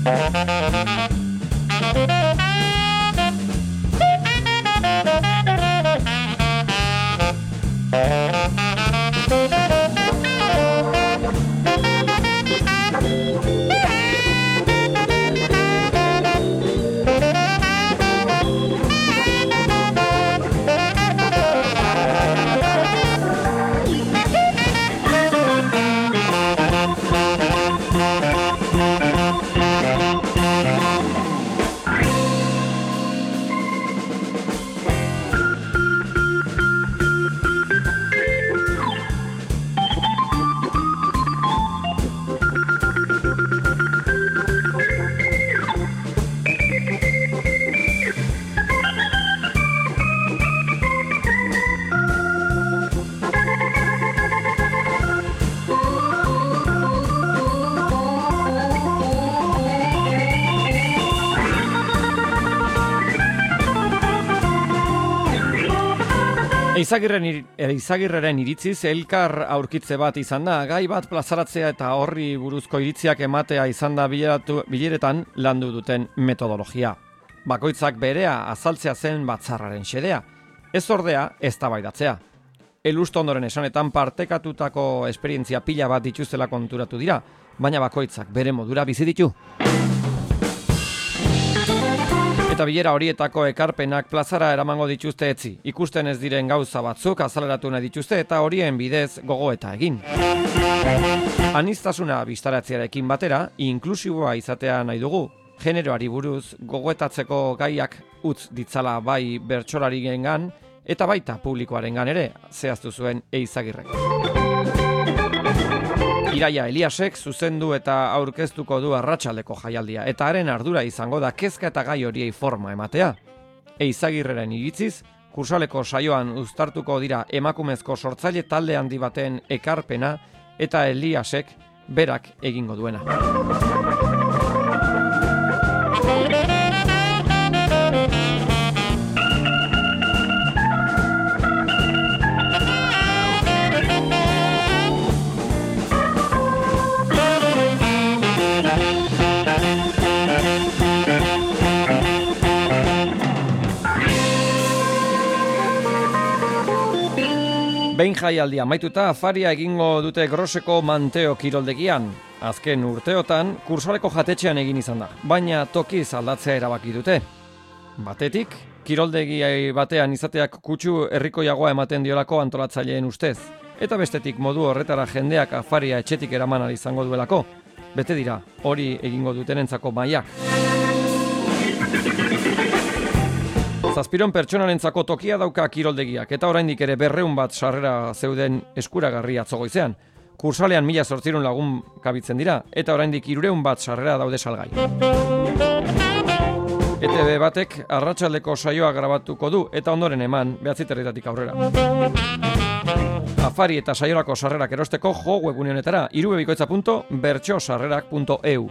Eizagirreren iritziz elkar aurkitze bat izan da, gai bat plazaratzea eta horri buruzko iritziak ematea izan da bileretan landu duten metodologia. Bakoitzak berea azaltzea zen batzarraren xedea, ez ordea eztabaidatzea. Elustondoren esanetan partekatutako esperientzia pila bat dituztela konturatu dira, baina bakoitzak bere modura bizi ditu. Eta bilera horietako ekarpenak plazara eramango dituzte etzi. Ikusten ez diren gauza batzuk azaleratu nahi dituzte eta horien bidez gogoeta egin. Aniztasuna bistaratzearekin batera, inklusiboa izatea nahi dugu. Generoari buruz gogoetatzeko gaiak utz ditzala bai bertsolariengan eta baita publikoarengan ere, zehaztu zuen Eizagirrek. Iraia Eliasek zuzendu eta aurkeztuko du arratsaldeko jaialdia, eta haren ardura izango da kezka eta gai horiei forma ematea. Eizagirreren iritziz, kursaleko saioan uztartuko dira emakumezko sortzaile talde handi baten ekarpena eta Eliasek berak egingo duena. Behin jaialdia amaituta afaria egingo dute Groseko Manteo kiroldegian. Azken urteotan kursaleko jatetxean egin izan da, baina tokiz aldatzea erabaki dute. Batetik, kiroldegi batean izateak kutsu herrikoiagoa ematen diolako antolatzaileen ustez, eta bestetik modu horretara jendeak afaria etxetik eraman ahal izango duelako. Bete dira, hori egingo dutenentzako mailak. Zazpiron pertsonarentzako tokia dauka kiroldegiak, eta oraindik ere 200 bat sarrera zeuden eskuragarri atzo goizean. Kursalean 1800 lagun kabitzen dira, eta oraindik 300 bat sarrera daude salgai. ETV batek arratsaldeko saioa grabatuko du, eta ondoren eman 9:00 aurrera. Afari eta saiorako sarrerak erosteko jo webgune honetara, irubebikoitza.bertsosarrerak.eu.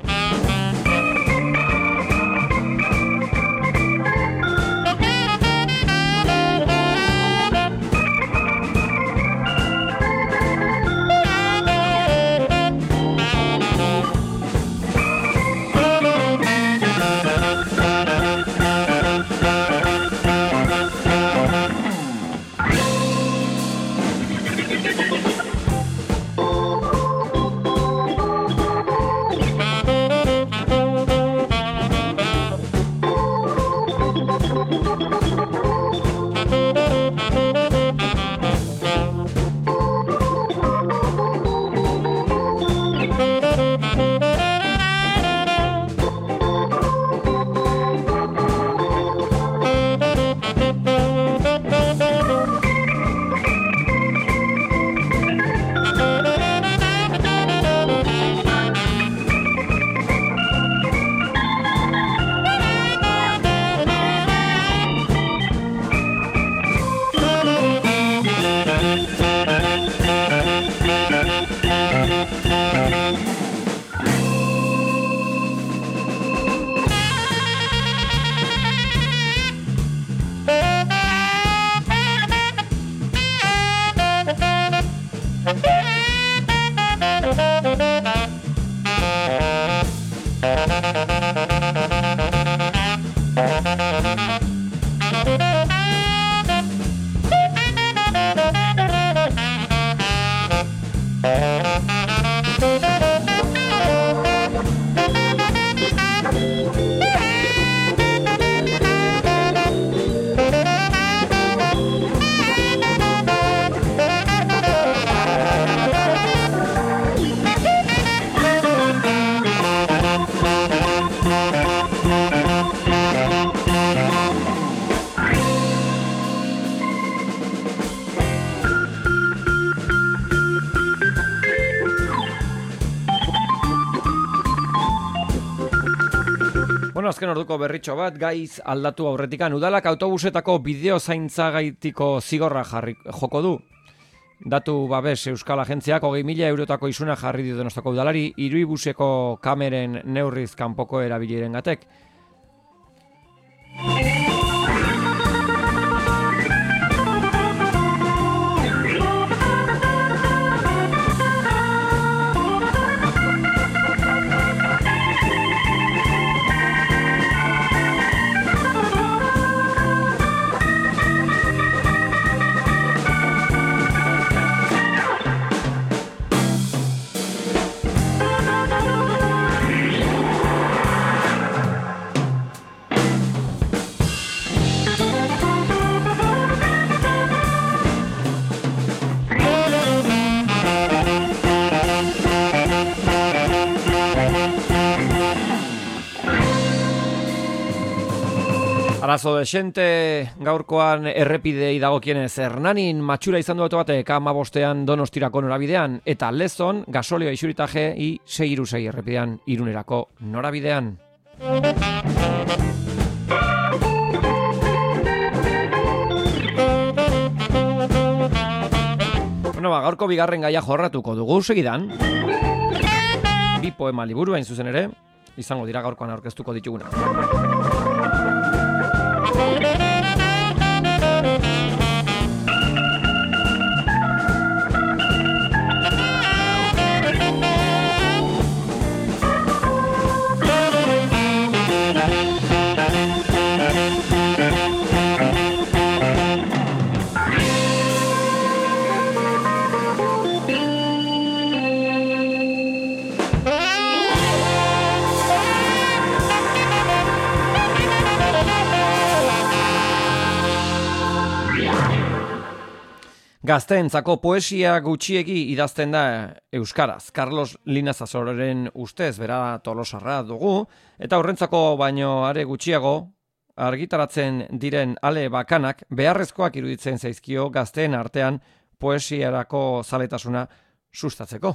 Bueno, azken orduko berritxo bat, gaiz aldatu aurretikan. Udalak autobusetako bideo zaintzagaitiko zigorra joko du. Datu babes Euskal Agentziak 20.000 eurotako isuna jarri dio Donostiako udalari, iruibuseko kameren neurriz kanpoko erabilirengatek. Arazo desente gaurkoan errepidei dagokienez Hernanin matxura izan du auto batek 15ean Donostirako norabidean eta Lezon gasolioa isuritaje I636 errepidean Irunerako norabidean. Bueno, gaurko bigarren gaia jorratuko dugu segidan. Bi poema liburu hain zuzen ere izango dira gaurkoan aurkeztuko dituguna. Gazteentzako poesia gutxiegi idazten da euskaraz. Carlos Linazasororen ustez bera Tolosarra dugu, eta horrentzako baino are gutxiago argitaratzen diren ale bakanak beharrezkoak iruditzen zaizkio gazteen artean poesiarako zaletasuna sustatzeko.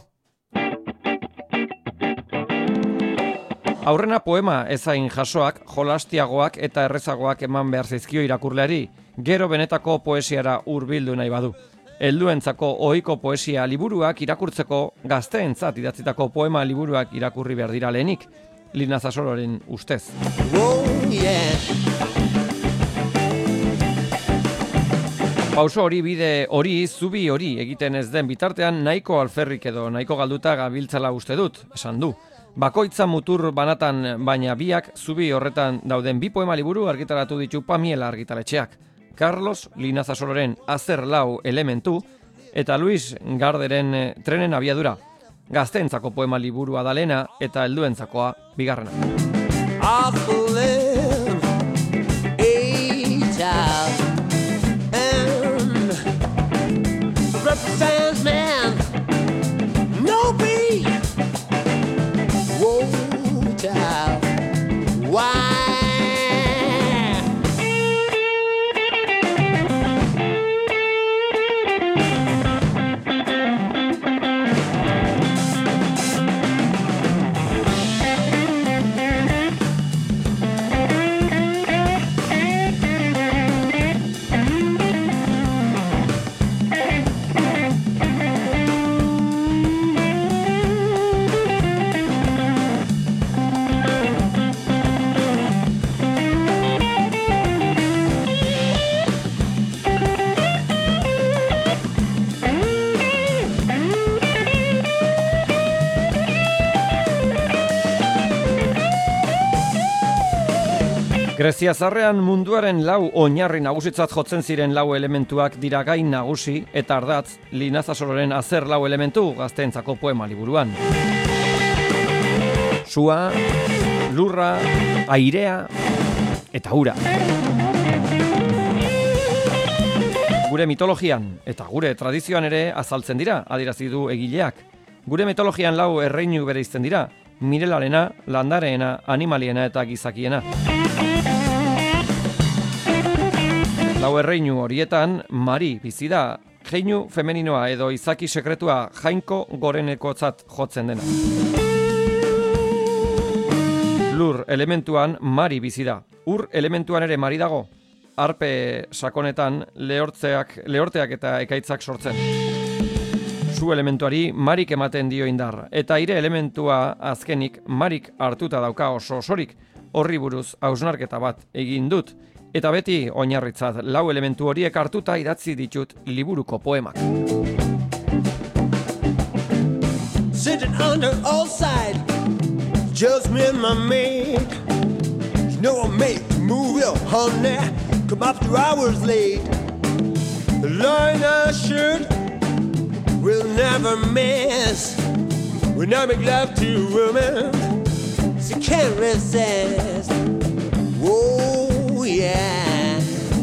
Aurrena poema ezain jasoak, jolastiagoak eta errezagoak eman behar zaizkio irakurleari, gero benetako poesiara hurbildu nahi badu. Helduentzako ohiko poesia liburuak irakurtzeko gazteentzat idatzitako poema liburuak irakurri behar dira lehenik, Linazasororen ustez. Pauso hori, bide hori, zubi hori egiten ez den bitartean nahiko alferrik edo nahiko galduta gabiltzala uste dut, esan du. Bakoitza mutur banatan baina biak zubi horretan dauden bi poema liburu argitaratu ditu Pamiela argitaletxeak. Carlos Linazasororen Azer lau elementu eta Luis Garderen Trenen abiadura. Gazteentzako poema liburua da lehena eta helduentzakoa bigarrena. Grezia zarrean munduaren lau oinarri nagusitzat jotzen ziren lau elementuak dira gain nagusi eta ardatz Linazasororen Azer lau elementu gazteentzako poema liburuan. Sua, lurra, airea eta ura. Gure mitologian eta gure tradizioan ere azaltzen dira, adierazi du egileak. Gure mitologian lau erreinu bereizten dira, mirelarena, landareena, animaliena eta gizakiena. Lau erreinu horietan, Mari bizi da, jeinu femeninoa edo izaki sekretua Jainko Gorenekotzat jotzen dena. Lur elementuan mari bizi da. Ur elementuan ere mari dago. Arpe sakonetan lehorteak eta ekaitzak sortzen. Su elementuari marik ematen dio indar. Eta aire elementua azkenik marik hartuta dauka oso osorik. Horri buruz hausnarketa bat egin dut. Eta beti oinarritzat 4 elementu horiek hartuta idatzi ditut liburuko poemak. Sitting under all side, just me and my mate. You know I make the move, yo, honey. Come after hours late. The line I should will never miss. When I make love to a woman, she can't resist. Oh yeah.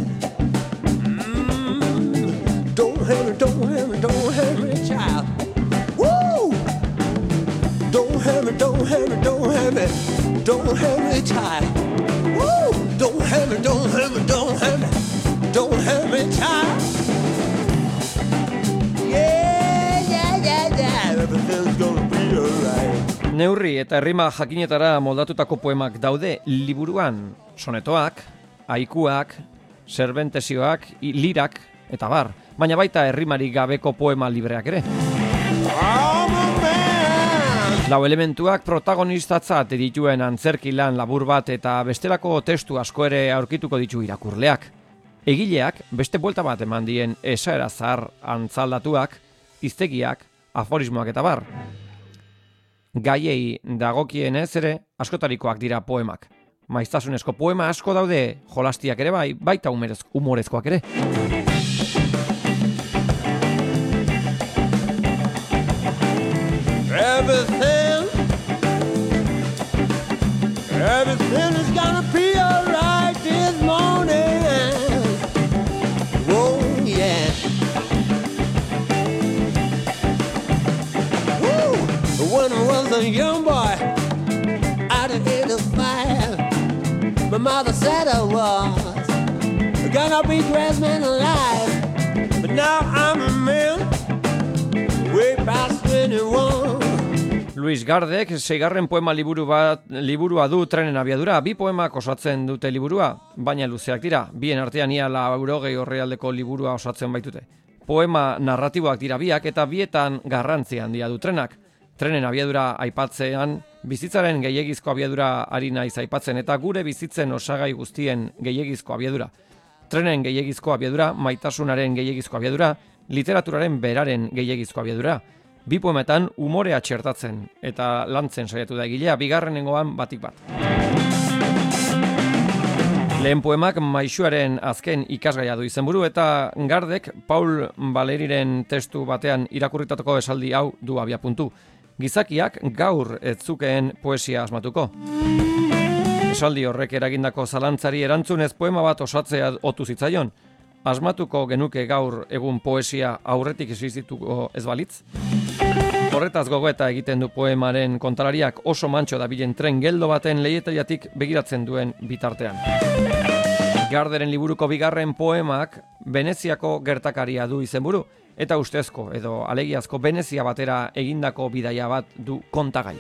Don't have me, child. Woo! Don't have me, child. Woo! Don't have me, child. Yeah, everything's gonna be alright. Neurri eta errima jakinetara moldatutako poemak daude liburuan. Sonetoak, haikuak, serbentesioak, lirak eta bar. Baina baita errimarik gabeko poema libreak ere. 4 elementuak protagonistatzat dituen antzerki lan labur bat eta bestelako testu asko ere aurkituko ditu irakurleak. Egileak beste buelta bat eman dien esaera zahar antzaldatuak, hiztegiak, aforismoak eta bar. Gaiei dagokienez ere askotarikoak dira poemak. Maiztasunezko poema asko daude, jolastiak ere bai, baita humorezkoak ere. Everything is gonna be alright this morning. Oh yeah. Woo! When I was a young boy, out of 8 to 5, my mother said I was gonna be greatest man alive. But now I'm a man, way past 21. Luis Gardek 6. poema liburua du Trenen abiadura. 2 poemak osatzen dute liburua, baina luzeak dira. Bien artean ia 80 orrialdeko liburua osatzen baitute. Poema narratiboak dira biak eta bietan garrantzi handia du trenak. Trenen abiadura aipatzean, bizitzaren gehiegizko abiadura ari naiz aipatzen eta gure bizitzen osagai guztien gehiegizko abiadura. Trenen gehiegizko abiadura, maitasunaren gehiegizko abiadura, literaturaren beraren gehiegizko abiadura. 2 poemetan umorea txertatzen eta lantzen saiatu da egilea, bigarrenengoan batik bat. Lehen poemak maisuaren azken ikasgaia du izenburu eta Gardek Paul Valeriren testu batean irakurritatuko esaldi hau du abiapuntu. Gizakiak gaur ez zukeen poesia asmatuko. Esaldi horrek eragindako zalantzari erantzunez poema bat osatzea otu zitzaion. Asmatuko genuke gaur egun poesia aurretik existituko ez balitz? Horretaz gogoeta egiten du poemaren kontalariak oso mantxo dabilen tren geldo baten leietaiatik begiratzen duen bitartean. Garderen liburuko 2. poemak Veneziako gertakaria du izenburu eta ustezko edo alegiazko Venezia batera egindako bidaia bat du kontagai.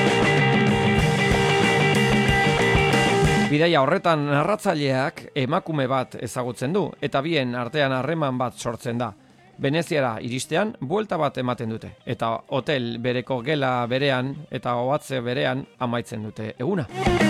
Bidaia horretan narratzaileak emakume bat ezagutzen du eta bien artean harreman bat sortzen da. Veneziara iristean buelta bat ematen dute eta hotel bereko gela berean eta ohatze berean amaitzen dute eguna.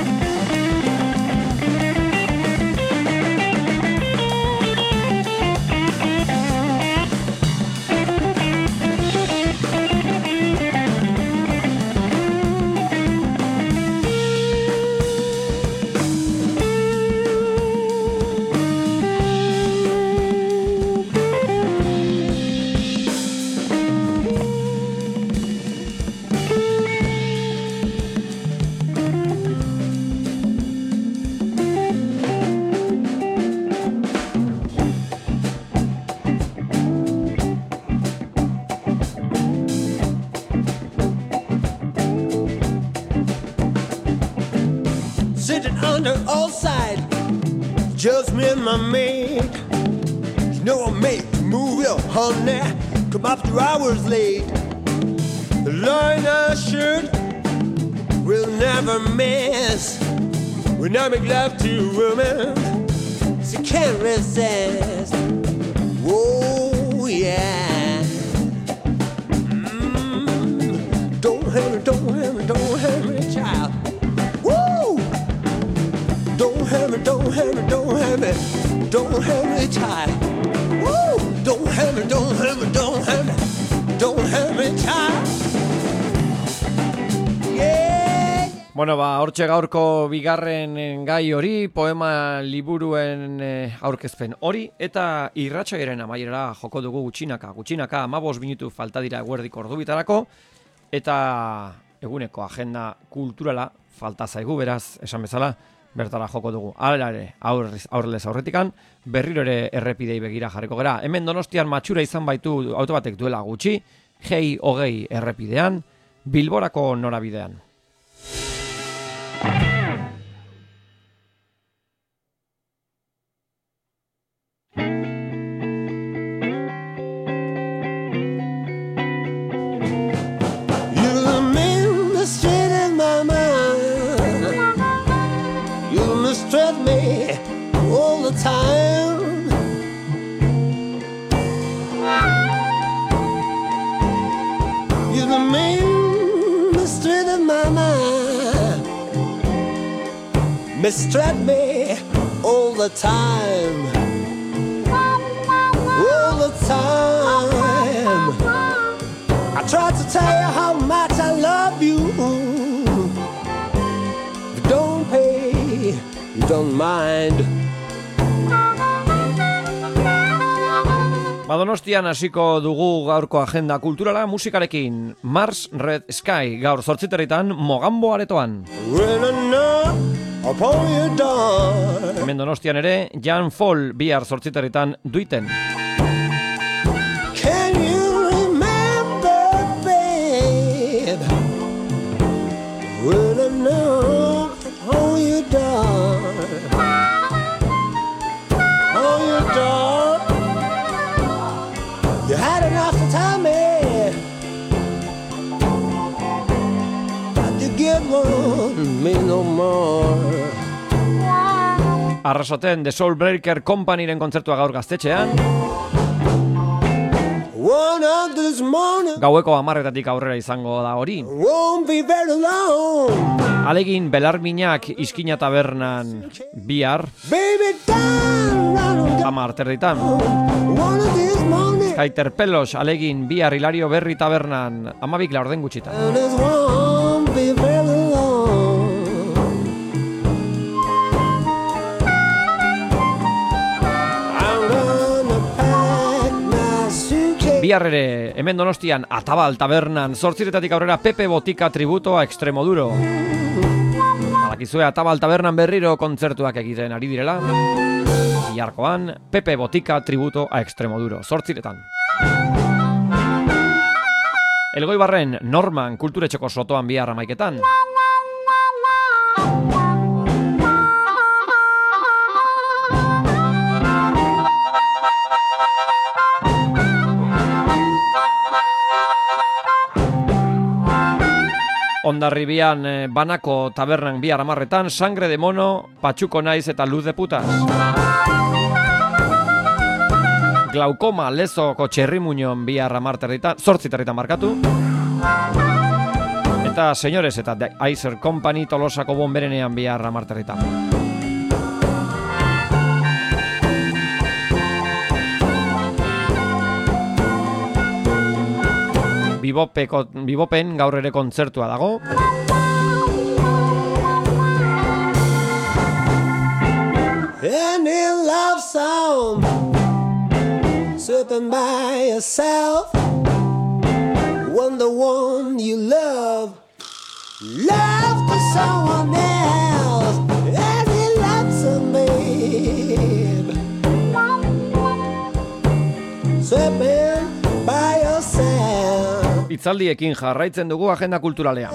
Under all sides, just me and my mate. You know I make the move, yo, honey. Come after hours late. The line I should we'll never miss. When I make love to a woman, she can't resist. Oh yeah. Don't hurt me, don't hurt me, don't hurt me, child. Woo! Don't hurt me, don't hurt me, don't hurt me, don't hurt me, child. Woo! Don't hurt me, don't hurt me, don't hurt me, don't hurt me, child. Bueno, hortxe gaurko bigarren gai hori, poema liburuen aurkezpen hori, eta irratsaioaren amaierara joko dugu gutxinaka 15 minutu falta dira eguerdiko ordubitarako, eta eguneko agenda kulturala falta zaigu, beraz, esan bezala, bertara joko dugu. Hala ere, aurrez aurretikan, berriro ere errepidei begira jarriko gera. Hemen Donostian matxura izan baitu auto batek duela gutxi, G20 errepidean, Bilborako norabidean. Time. You're the main mystery of my mind. Mistreat me all the time. All the time. I tried to tell you how much I love you. If you don't pay, you don't mind. Donostian hasiko dugu gaurko agenda kulturala musikarekin. Mars Red Sky gaur 8:00 Mogambo aretoan. Hemen Donostian ere Jan Fall bihar 8:00 Duiten. Can you remember, babe, when I know how you done, how you done. You had enough to tell me that you give me no more. Arrasaten The Soul Breaker Companyren kontzertua gaur Gaztetxean. Gaueko 10:00 aurrera izango da hori. Alegin Belarminak Iskina Tabernan bihar 10:30. Kaiter Pelos alegin bihar Hilario Berri Tabernan 12:00 gutxita. Bihar ere, hemen Donostian Atabal Tabernan 8:00 aurrera Pepe Botika tributo a Extremoduro. Balakizue Atabal Tabernan berriro kontzertuak egiten ari direla. Biharkoan Pepe Botika tributo a Extremoduro 8:00. Elgoibarren Norman kulturetxeko sotoan bihar 11:00. Hondarribian Banako Tabernan bihar 10:00, Sangre de Mono, Patxuko Naiz eta Luz de Putas. Glaukoma Lezoko Txerrimuñon bihar 8:00 markatu. Eta Señores eta The Icer Company Tolosako Bonberenean bihar 10:00. Bibopen gaur ere kontzertua dago. Any love song sitting by yourself, when the one you love to someone else. Any love song, babe, sitting by yourself. Itzaldiekin jarraitzen dugu agenda kulturalean.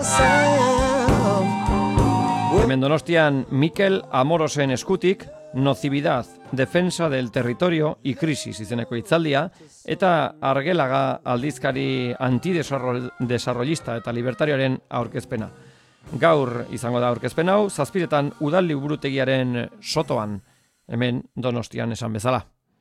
Hemen Donostian Mikel Amorosen eskutik Nocibidad, Defensa del Territorio y Crisis izeneko itzaldia, eta Argelaga aldizkari antidesarrollista eta libertarioaren aurkezpena. Gaur izango da aurkezpen hau, 7:00 Udal Liburutegiaren sotoan, hemen Donostian esan bezala.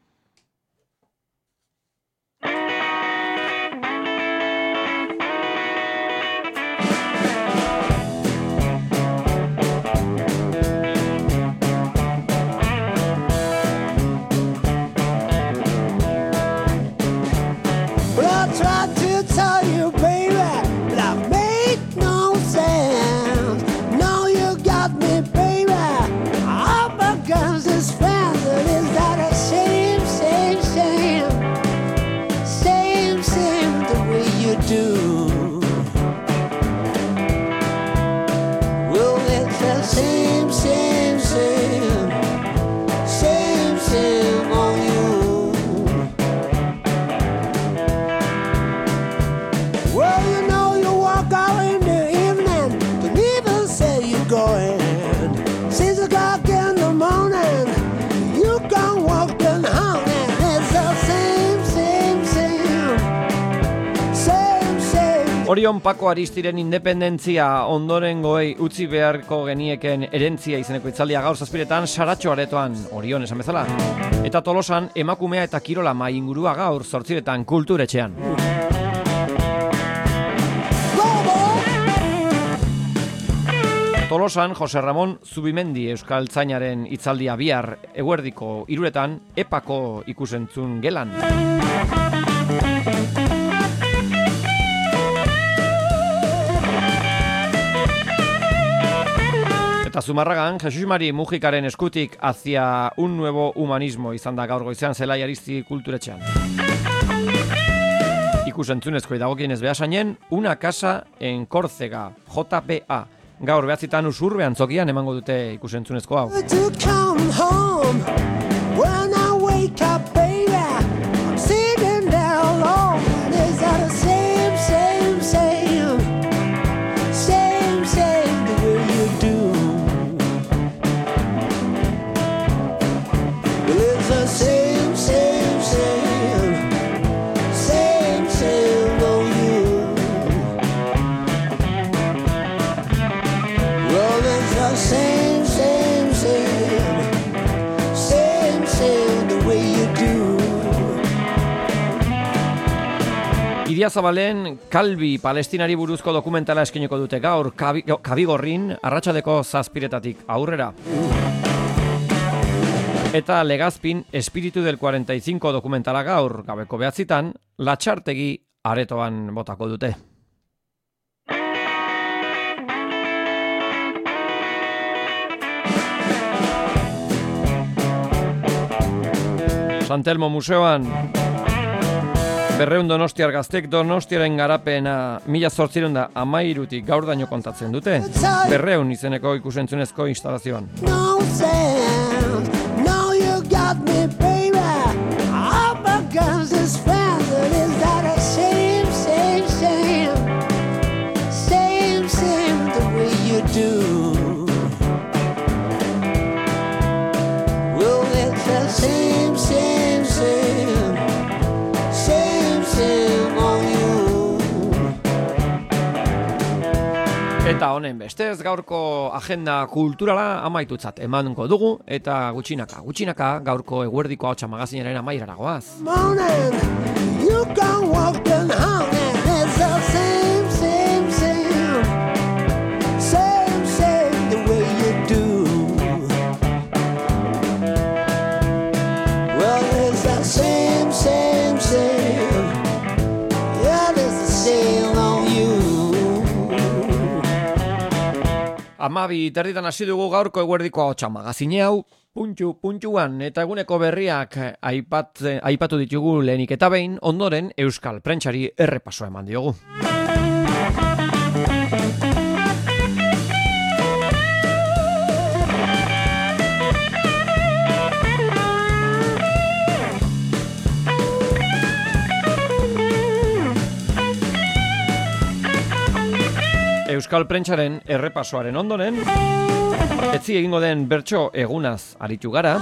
Orion Pako Aristiren independentzia ondorengoei utzi beharko genieken erentzia izeneko hitzaldia gaur 7:00 Saratxo aretoan, Orion esan bezala. Eta Tolosan emakumea eta kirola mai ingurua gaur 8:00 Kulturetxean. Tolosan Jose Ramon Zubimendi euskaltzainaren hitzaldia bihar eguerdiko 3:00 Epako ikusentzun gelan. Eta Zumarragan, Jesus Mari Mujikaren eskutik hacia un nuevo humanismo izan da gaur goizean Zelai Aristi Kulturetxean. Ikusentzunezko dagokienez behasainen, Una casa en Córcega, JPA. Gaur 9:00 Usurbe antzokian emango dute ikusentzunezko hau. Idiazabalen Kalbi Palestinari buruzko dokumentala eskeniko dute gaur Kabigorrin arratsaldeko 7:00 aurrera. Eta Legazpin Espiritu del 45 dokumentala gaur gabeko 9:00 Latxartegi aretoan botako dute. Santelmo Museoan 200 donostiar gaztek Donostiaren garapena 1813 gaur daño kontatzen dute. 200 izeneko ikusentzunezko instalazioan. Eta honen bestez gaurko agenda kulturala amaitutzat emango dugu eta gutxinaka gaurko eguerdiko ahotsa magazinaren amaierara goaz. Amabi terditan hasi dugu gaurko eguerdiko ahotsa magazine hau puntuan eta eguneko berriak aipatu ditugu lehenik eta behin, ondoren Euskal Prentsari errepasoa eman diogu. Euskal Prentsaren errepasoaren ondoren, etzi egingo den bertso egunaz aritu gara.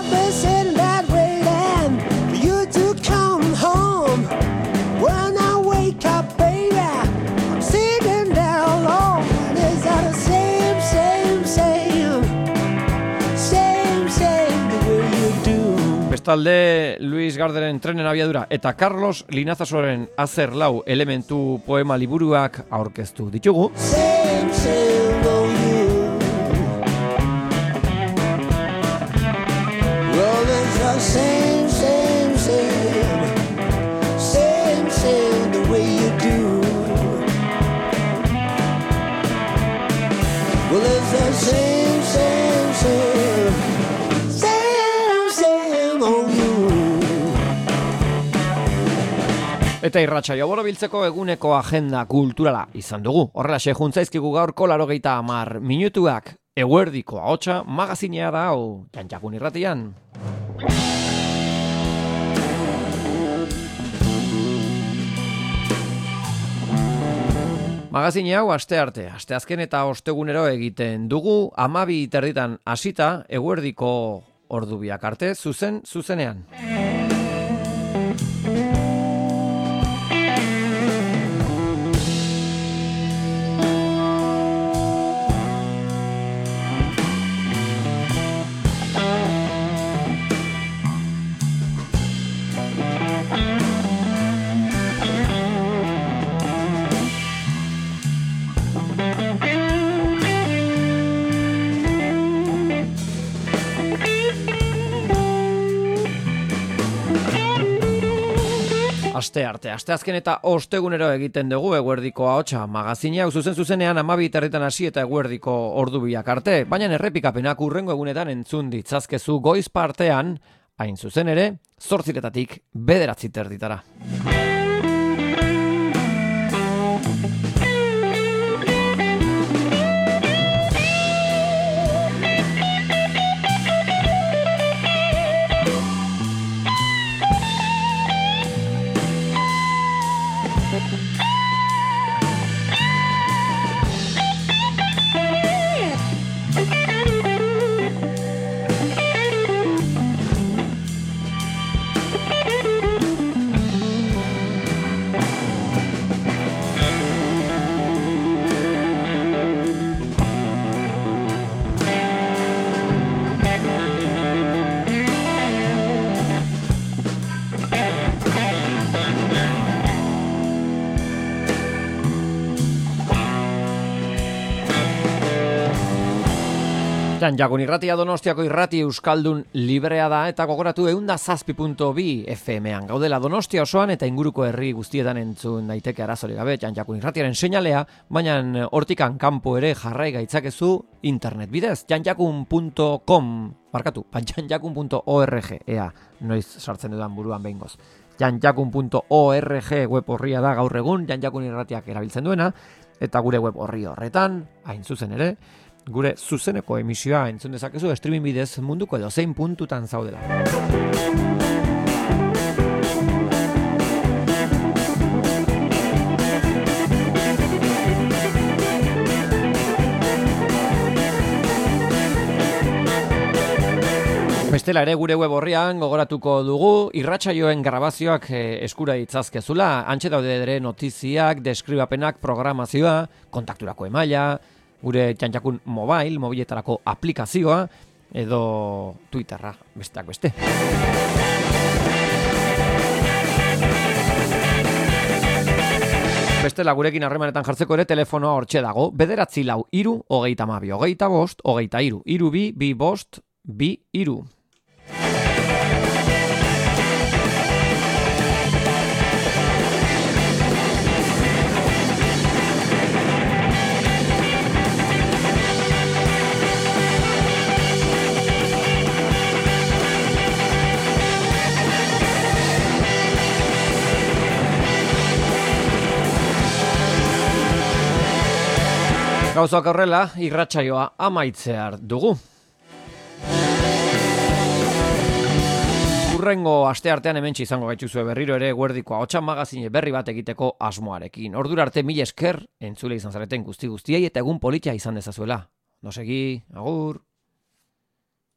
Bestalde, Luis Garderen Trenen abiadura eta Carlos Linazasoren Azer lau elementu poema liburuak aurkeztu ditugu. Same, same old you. Well, there's a same, same, same. Same, same the way you do. Well, there's a same, same, same. Same, same old you. Eta irratsaio borobiltzeko eguneko agenda kulturala izan dugu. Horrelaxe juntzaizkigu gaurko 90 minutuak. Eguerdiko ahotsa magazinea da hau, Jantjakun irratian. Magazine hau asteazken eta ostegunero egiten dugu, 12:30 hasita, eguerdiko ordu biak arte, zuzenean. Asteazken eta ostegunero egiten dugu eguerdiko ahotsa magazine hau zuzenean 12:30 hasi eta eguerdiko ordu biak arte, baina errepikapenak hurrengo egunetan entzun ditzazkezu goiz partean, hain zuzen ere, 8:00 9:30. Jantjakun irratia Donostiako irrati euskaldun librea da eta gogoratu 107.2 FM-an gaudela Donostia osoan eta inguruko herri guztietan entzun daiteke arazorik gabe Jantjakun irratiaren seinalea, baina hortikan kanpo ere jarrai gaitzakezu internet bidez, jantjakun.com, jantjakun.org, ea, noiz sartzen dudan buruan behingoz. Jantjakun.org web horria da gaur egun, Jantjakun irratiak erabiltzen duena, eta gure web horri horretan, hain zuzen ere, gure zuzeneko emisioa entzun dezakezu streaming bidez munduko edozein puntutan zaudela. Bestela ere gure web horrian gogoratuko dugu irratsaioen grabazioak eskura ditzazkezula, antxe daude ere notiziak, deskribapenak, programazioa, kontakturako emaila, gure Jantjakun mobiletarako aplikazioa edo Twitterra, besteak beste. Bestela gurekin harremanetan jartzeko ere telefonoa hortxe dago, 943 32 25 23 32 25 23. Gauzak horrela, irratsaioa amaitzear dugu. Hurrengo asteartean hementsi izango gaituzue berriro ere eguerdiko ahotsa magazine berri bat egiteko asmoarekin. Ordura arte 1000 esker entzule izan zareten guztiei eta egun politia izan dezazuela. Nosegi, agur!